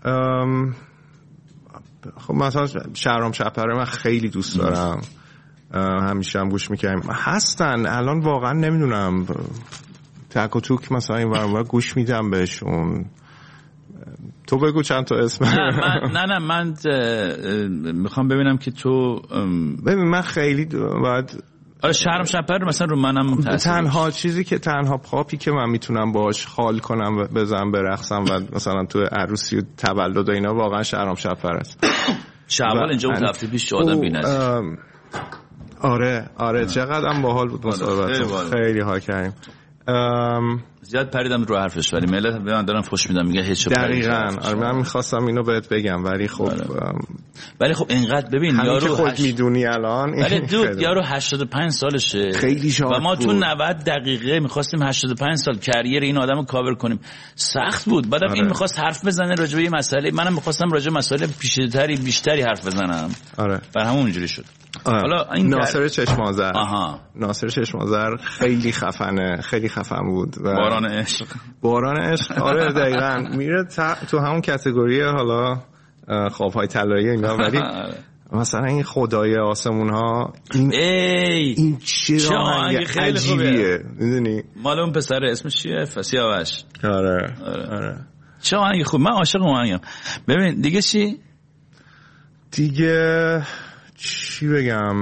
خب مثلا شهرام شپره من خیلی دوست دارم، همیشه هم گوش میکردم. هستن الان واقعا نمیدونم، تک و توک مثلا این ورور گوش میدم بهشون. تو بگو چند تا اسم. نه من میخوام ببینم که تو ببین من خیلی باید آره شهرام شپر مثلا رو منم تنها چیزی که تنها پاپی که من میتونم باش حال کنم و بزنم برقصم و مثلا تو عروسی و تولد و اینا واقعا شهرام شپر است. شعبان اینجا بود هفته پیش آدم بی‌نظیر. آره چقدرم باحال بود مصاحبت، خیلی حال کردیم. زیاد پریدم رو حرفش ولی ملت به من دارن فوش میدن میگه هیچ. دقیقاً آره من می‌خواستم اینو بهت بگم ولی خب اینقدر ببین یارو خود میدونی الان ولی دود یارو 85 سالشه خیلی شاد و ما تو 90 دقیقه می‌خواستیم 85 سال کریر این آدمو کاور کنیم، سخت بود. بعدم این می‌خواست حرف بزنه راجع به یه مسئله، منم می‌خواستم راجع به مسائل پیچیده‌تری بیشتری حرف بزنم. آره بر همون اینجوری شد. حالا این ناصر چشم‌آذر. ناصر چشم‌آذر خیلی خفنه، خیلی خفن بود. باران عشق آره دقیقاً میره تو همون کاتگوری حالا خواب‌های طلایی اینا، ولی مثلا این خدای آسمون ها این چه آهنگ عجیبیه میدونی؟ مال اون پسر اسمش چیه؟ سیاوش. آره چه آهنگ خوب، من عاشق اون آهنگم. ببین دیگه چی بگم؟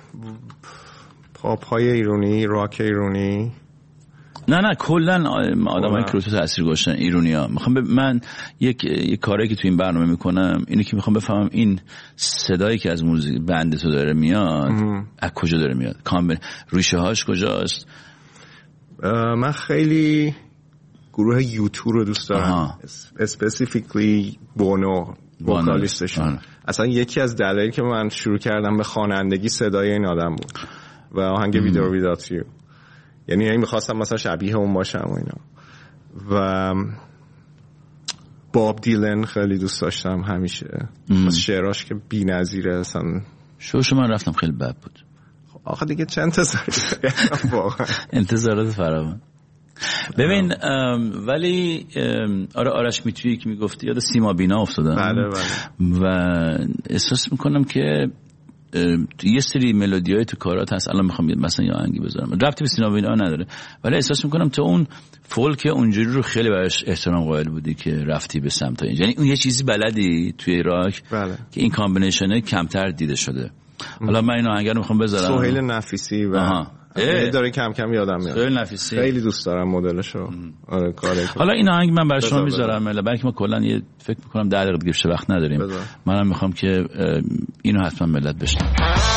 پاپ های ایرانی، راک ایرانی. نه کلا آدمایی که رو تو تاثیر گذاشتن ایرانی‌ها. من یک کاری که تو این برنامه میکنم اینه که میخوام بفهمم این صدایی که از موزیک بند تو داره میاد از کجا داره میاد، ریشه هاش کجاست. من خیلی گروه یوتو رو دوست دارم، اسپسیفیکلی بونو وکالیستشون. اصلا یکی از دلایلی که من شروع کردم به خوانندگی صدای این آدم بود و آهنگ ویدیو ویدات یو، یعنی این میخواستم مثلا شبیه اون باشم و اینا. و باب دیلن خیلی دوست داشتم همیشه، شعراش که بی نظیره. اصلا شو من رفتم خیلی بد بود. آخه دیگه چه انتظاری واقعا انتظارات فراوان. ببین ولی آره آرش میتویی که میگفتی یاد سیما بینا افتادم. بله و احساس میکنم که یه سری ملودیای تو کارات هست. الان میخوام مثلا یه آهنگی بذارم ربطی به سیما بینا نداره، ولی احساس میکنم تو اون فولک اونجوری رو خیلی براش احترام قائل بودی که رفتی به سمت اینجا، یعنی اون یه چیزی بلدی توی راک که این کامبینیشن کمتر دیده شده. حالا من این آهنگ رو میخوام بذارم. سهیل نفیسی و داره کم کم یادم میاد. سهیل نفیسی خیلی دوست دارم مدلشو. آره کاره. حالا این آهنگ من برای شما میذارم، بلکه ما کلا یه فکر میکنم 10 دقیقه دیگه وقت نداریم. منم میخوام که اینو حتما ملت بشنون.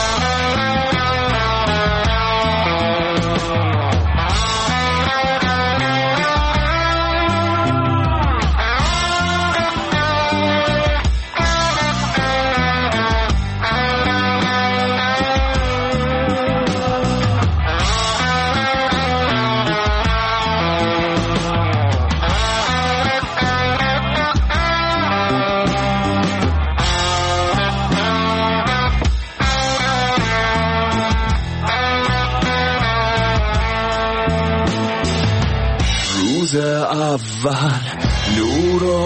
اول نور و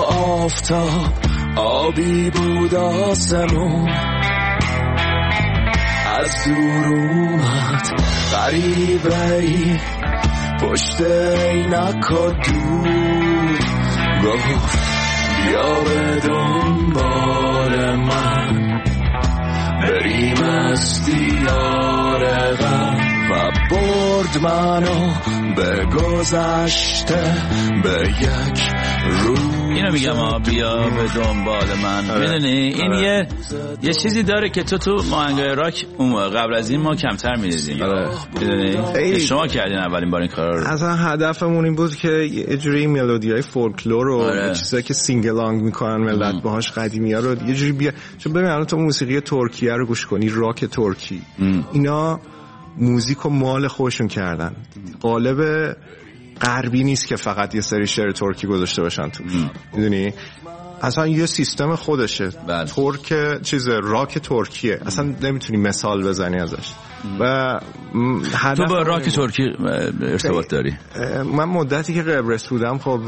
آفتاب آبی بود آسمون، از دور اومد غریبه ای پشت عینکا دور گفت بیا به دنبال من بریم از دیار غم و برد منو به گذشته به یک روز. اینو میگم بیا به دنبال من. میدونی این یه چیزی داره که تو آهنگای راک قبل از این ما کمتر میدیدیم. میدونی شما کردین اولین بار این کارا رو. اصلا هدفمون این بود که یه جوری ملودیای فولکلور و چیزایی که سینگلانگ میکنن ملت باهاش قدیمی‌ها رو یه جوری بیا. چون ببین الان تو موسیقی ترکیه رو گوش کنی، راک ترکی، اینا موزیک و مال خودشون کردن. قالب غربی نیست که فقط یه سری شعر ترکی گذاشته باشن تو. میدونی اصلا یه سیستم خودشه. ترک چیز راک ترکیه، اصلا نمیتونی مثال بزنی ازش. و تو با راک ترکی ارتباط داری؟ من مدتی که قبرس بودم خب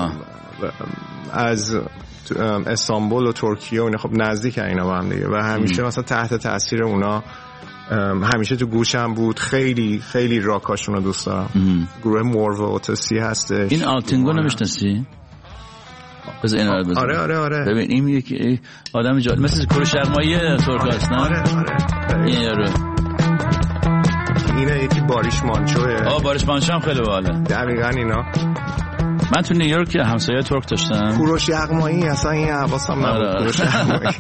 از استانبول و ترکیه و اینا خب نزدیک اینا با هم دیگه و همیشه مثلا تحت تاثیر اونا همیشه تو گوشم بود. خیلی خیلی راکاشون رو دوست دارم. گروه مورو و اوتسی هستش. این آلتینگو نمیشناسی؟ بذار اینا رو بذار. آره ببین این یک آدم جالب مثل کوروش یغمایی ترکاست نه؟ آره این یارو اینه یکی باریش مانچوه. باریش مانچو هم خیلی باحاله. دقیقاً اینا. من تو نیویورک همسایه ترک داشتم. کوروش یغمایی اصلا این حواسم نبود. کوروش یغمایی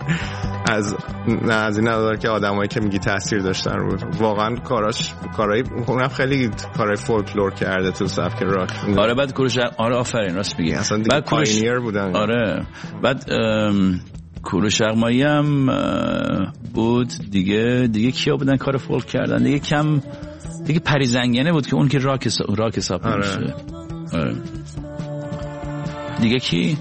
از این نداره که آدمایی که میگی تاثیر داشتن رو واقعا کارهای اونم خیلی کارهای فولکلور کرده تو سبک راک. آره بعد کوروش آفرین راست میگی. بعد پاینیر بودن. آره بعد کوروش یغمایی هم بود دیگه کیا بودن کار فولک کردن دیگه پریزنگنه بود که اون که راک حساب میشه. آره دیگه کی؟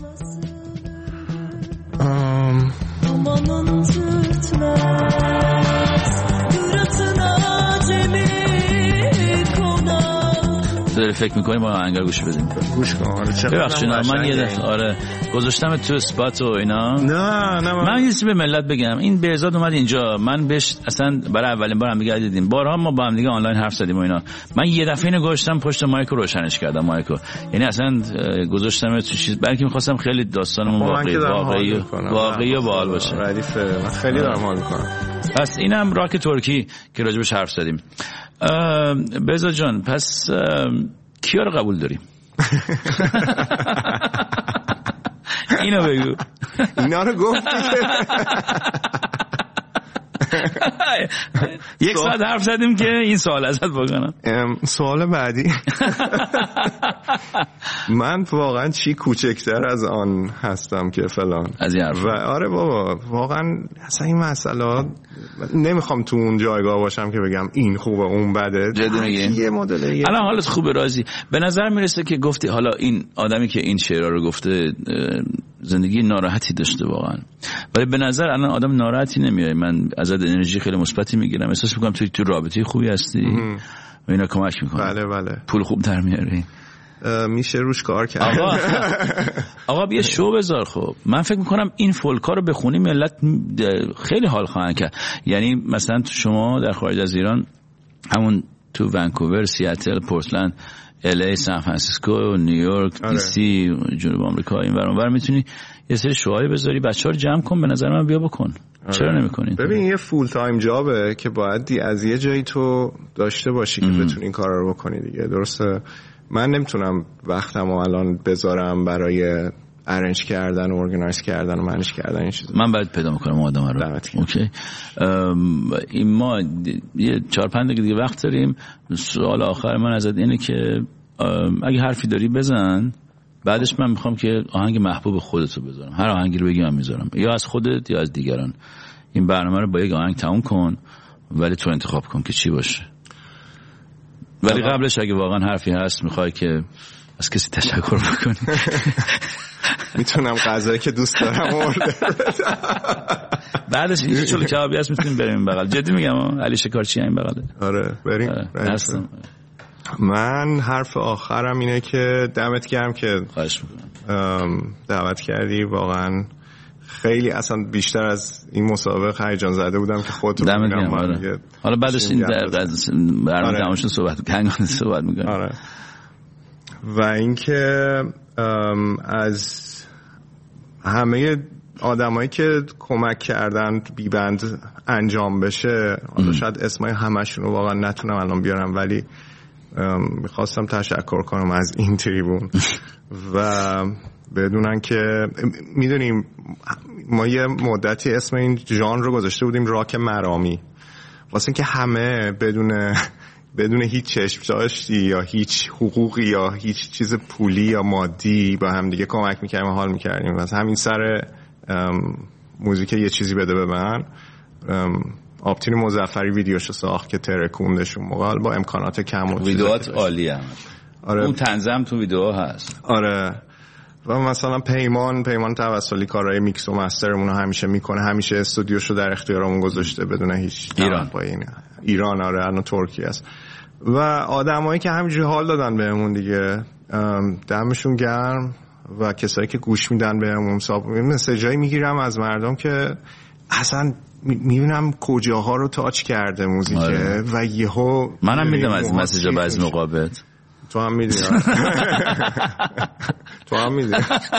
داری فکر میکنی ما آهنگر گوش بدیم؟ گوش کن. ببخشید من یه دفعه گذاشتم تو اسپات و اینا. نه من یه چیزی به ملت بگم. این بهزاد اومد اینجا، من بهش اصلا برای اولین بار هم دیگه دیدیم، بارها ما با هم دیگه آنلاین حرف زدیم و اینا. من یه دفعه اینو گذاشتم پشت مایک رو روشنش کردم مایکو، یعنی اصلا گذاشتم تو چیز بلکه می‌خواستم خیلی داستانمون واقعی و باحال باشه. ردیفه من خیلی دارم حال می‌کنم. پس اینم راک ترکی که راجبش حرف زدیم. بهزاد جان پس کیا رو قبول داریم؟ اینو بگو. اینا رو گفتی یک ساعت حرف زدیم که این سوال ازت بکنم. سوال بعدی من واقعا چی کوچکتر از آن هستم که فلان از این حرف. و آره بابا واقعا اصلا این مسئله نمیخوام تو اون جایگاه باشم که بگم این خوبه اون بده. جدی میگی؟ یه مدل الان حالت خوبه راضی؟ به نظر میرسه که گفتی حالا این آدمی که این شعرها رو گفته زندگی ناراحتی داشته واقعا، ولی به نظر الان آدم ناراحتی نمیای. من ازت انرژی خیلی مثبتی میگیرم، احساس میکنم تو رابطه خوبی هستی و اینا کمک میکنه. بله پول خوب در میاری، میشه روش کار کرد. آقا بیا شو بذار. خب من فکر میکنم این فولکا رو بخونی ملت خیلی حال خواهند کرد. یعنی مثلا تو شما در خارج از ایران همون تو ونکوور، سیاتل، پورتلند، الی، سان فرانسیسکو، نیویورک، دی سی، جنوب آمریکا این ور اونور میتونی یه سری شوهای بذاری، بچه‌ها رو جمع کن. به نظر من بیا بکن. چرا نمی‌کنی؟ ببین یه فول تایم جابه که باید از یه جایی تو داشته باشی که بتونی این کارا رو بکنی دیگه. درسته من نمیتونم وقتمو الان بذارم برای ارنج کردن و ارگانایز کردن و منیج کردن این چیزا. من باید پیدا میکنم آدم رو. اوکی. این ما یه 4-5 دقیقه دیگه وقت داریم. سوال آخر من ازت اینه که اگه حرفی داری بزن، بعدش من میخوام که آهنگ محبوب خودتو بذارم. هر آهنگی رو بگی من میذارم، یا از خودت یا از دیگران. این برنامه رو با یک آهنگ تموم کن، ولی تو انتخاب کن که چی باشه. ولی قبلش اگه واقعا حرفی هست میخوای که از کسی تشکر بکنی، میتونم غذایی که دوست دارم اوردر بعدش این چلو کبابی هست میتونیم بریم این بغل. جدی میگم علی شکارچی این بغله. آره بریم. من حرف آخرم اینه که دمت گرم که خواهش میکنم دعوت کردی. واقعا خیلی اصلا بیشتر از این مسابقه هیجان زده بودم که خودتون میگم. آره. حالا بعدش این برنامه تماشا صحبت می‌کنیم. آره. و اینکه از همه آدمایی که کمک کردن بیبند انجام بشه، حالا شاید اسمای همشون رو واقعا نتونم الان بیارم، ولی میخواستم تشکر کنم از این تریبون و بدونن که میدونیم ما یه مدتی اسم این ژانر رو گذاشته بودیم راک مرامی، واسه اینکه همه بدون هیچ چشم داشتی یا هیچ حقوقی یا هیچ چیز پولی یا مادی با هم دیگه کمک میکردیم و حال میکردیم. از همین سر موزیک یه چیزی بده به من، آبتین مظفری ویدیوشو ساخت که ترکوندش اون موقع با امکانات کم و ویدیوات عالیه. آره. اون تنظیم تو ویدیو هست. آره. و مثلا پیمان توسلی کارهای میکس و مسترمون رو همیشه میکنه، همیشه استودیوشو در اختیارمون گذاشته بدون هیچ ایران. آره الان ترکیه است. و آدمایی که همینجوری حال دادن بهمون دیگه، دمشون گرم. و کسایی که گوش میدن بهمون، مسیجایی میگیرم از مردم که اصلا میبینم کجاها رو تاچ کرده موزیکه. آره. و یهو منم میدم از مسیجا بعضی مقابل. تو هم میدی. تو هم میدی.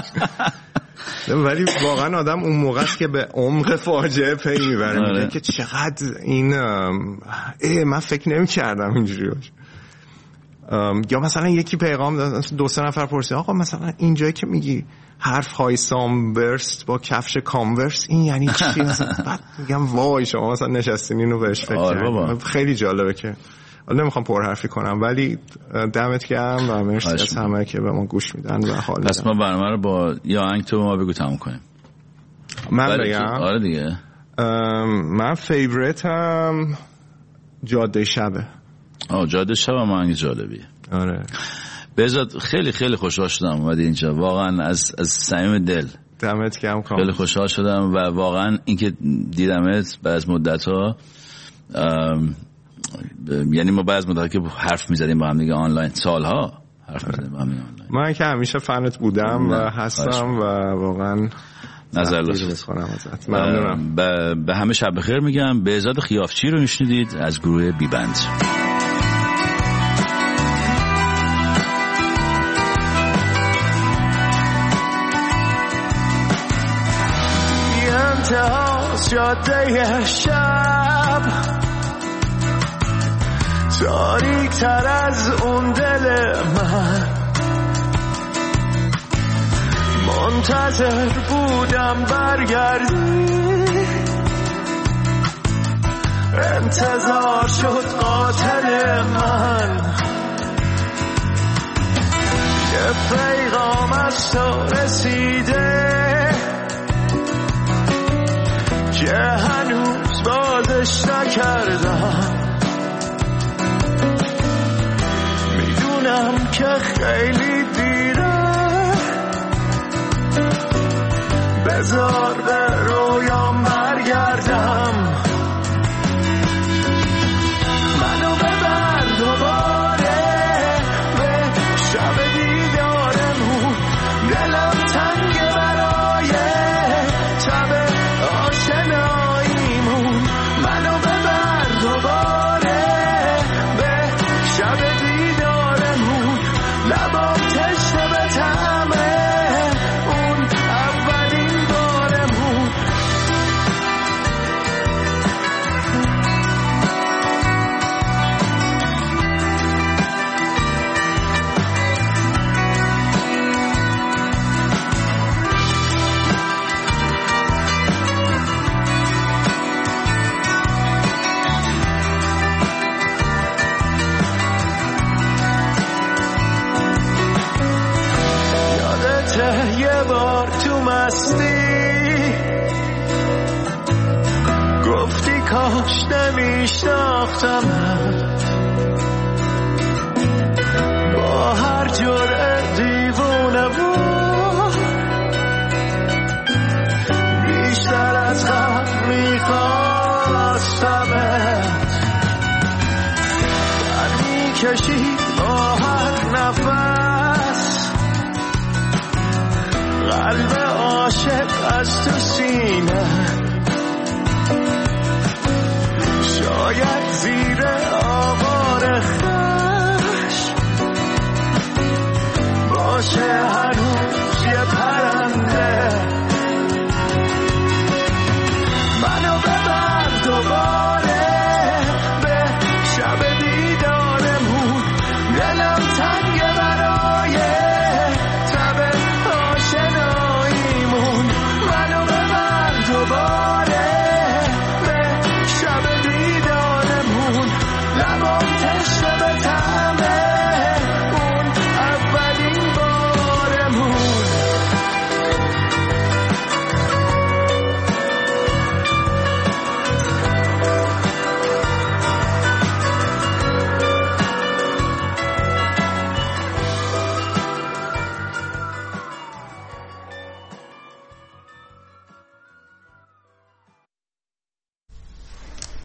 ولی واقعا آدم اون موقع است که به عمق فاجعه پی میبره. میگه که چقدر این من فکر نمی کردم اینجوری باشه. یا مثلا یکی پیغام داد، 2-3 نفر پرسید آقا مثلا اینجایی که میگی حرف های سامبرست با کفش کانورس این یعنی چی؟ بعد میگم وای شما مثلا نشستین اینو بهش فکر کردین. خیلی جالبه که نمیخوام پرحرفی کنم، ولی دمت گرم و مرسی از همه که به ما گوش میدن و حال میدن. پس ما برنامه رو با یا آهنگ تو ما بگو تموم کنیم. من بگم؟ آره دیگه. من فیوریتم جاده شبه. جاده شب هم آهنگ جالبیه. آره. بذات خیلی خیلی خوشحال شدم اومدی اینجا، واقعا از صمیم دل. دمت گرم. خیلی خوشحال شدم و واقعا اینکه دیدمت بعد از مدت‌ها، یعنی ما بعد از مدت که حرف می‌زدیم با هم دیگه آنلاین، سالها حرف می‌زدیم با هم دیگه آنلاین. من که همیشه فنت بودم و هستم و واقعا نظر لطف کنم ازت. ممنونم. به همه شب بخیر میگم. بهزاد خیافچی رو میشنیدید از گروه بیبند. جاده شب تاریک تر از اون دل من، منتظر بودم برگردی، انتظار شد قاتل من، یه پیغام از تو رسیده که هنوز بازش نکردم، میدونم که خیلی دیره، بذار به رویام برگردم، منو ببر دوباره به شب دیدارمون، دلم تنگ برای شب آشناییمون، منو ببر دوباره به شب دیدارمون، لبام تشنه به طعم اون اولین بارمون. یه بار تو مستی گفتی کاش نمیشناختم، با هر جرعه دیوونه بود بیشتر از قبل میخواستمت، در میکشید با هر نفس قلب عاشق از تو سینه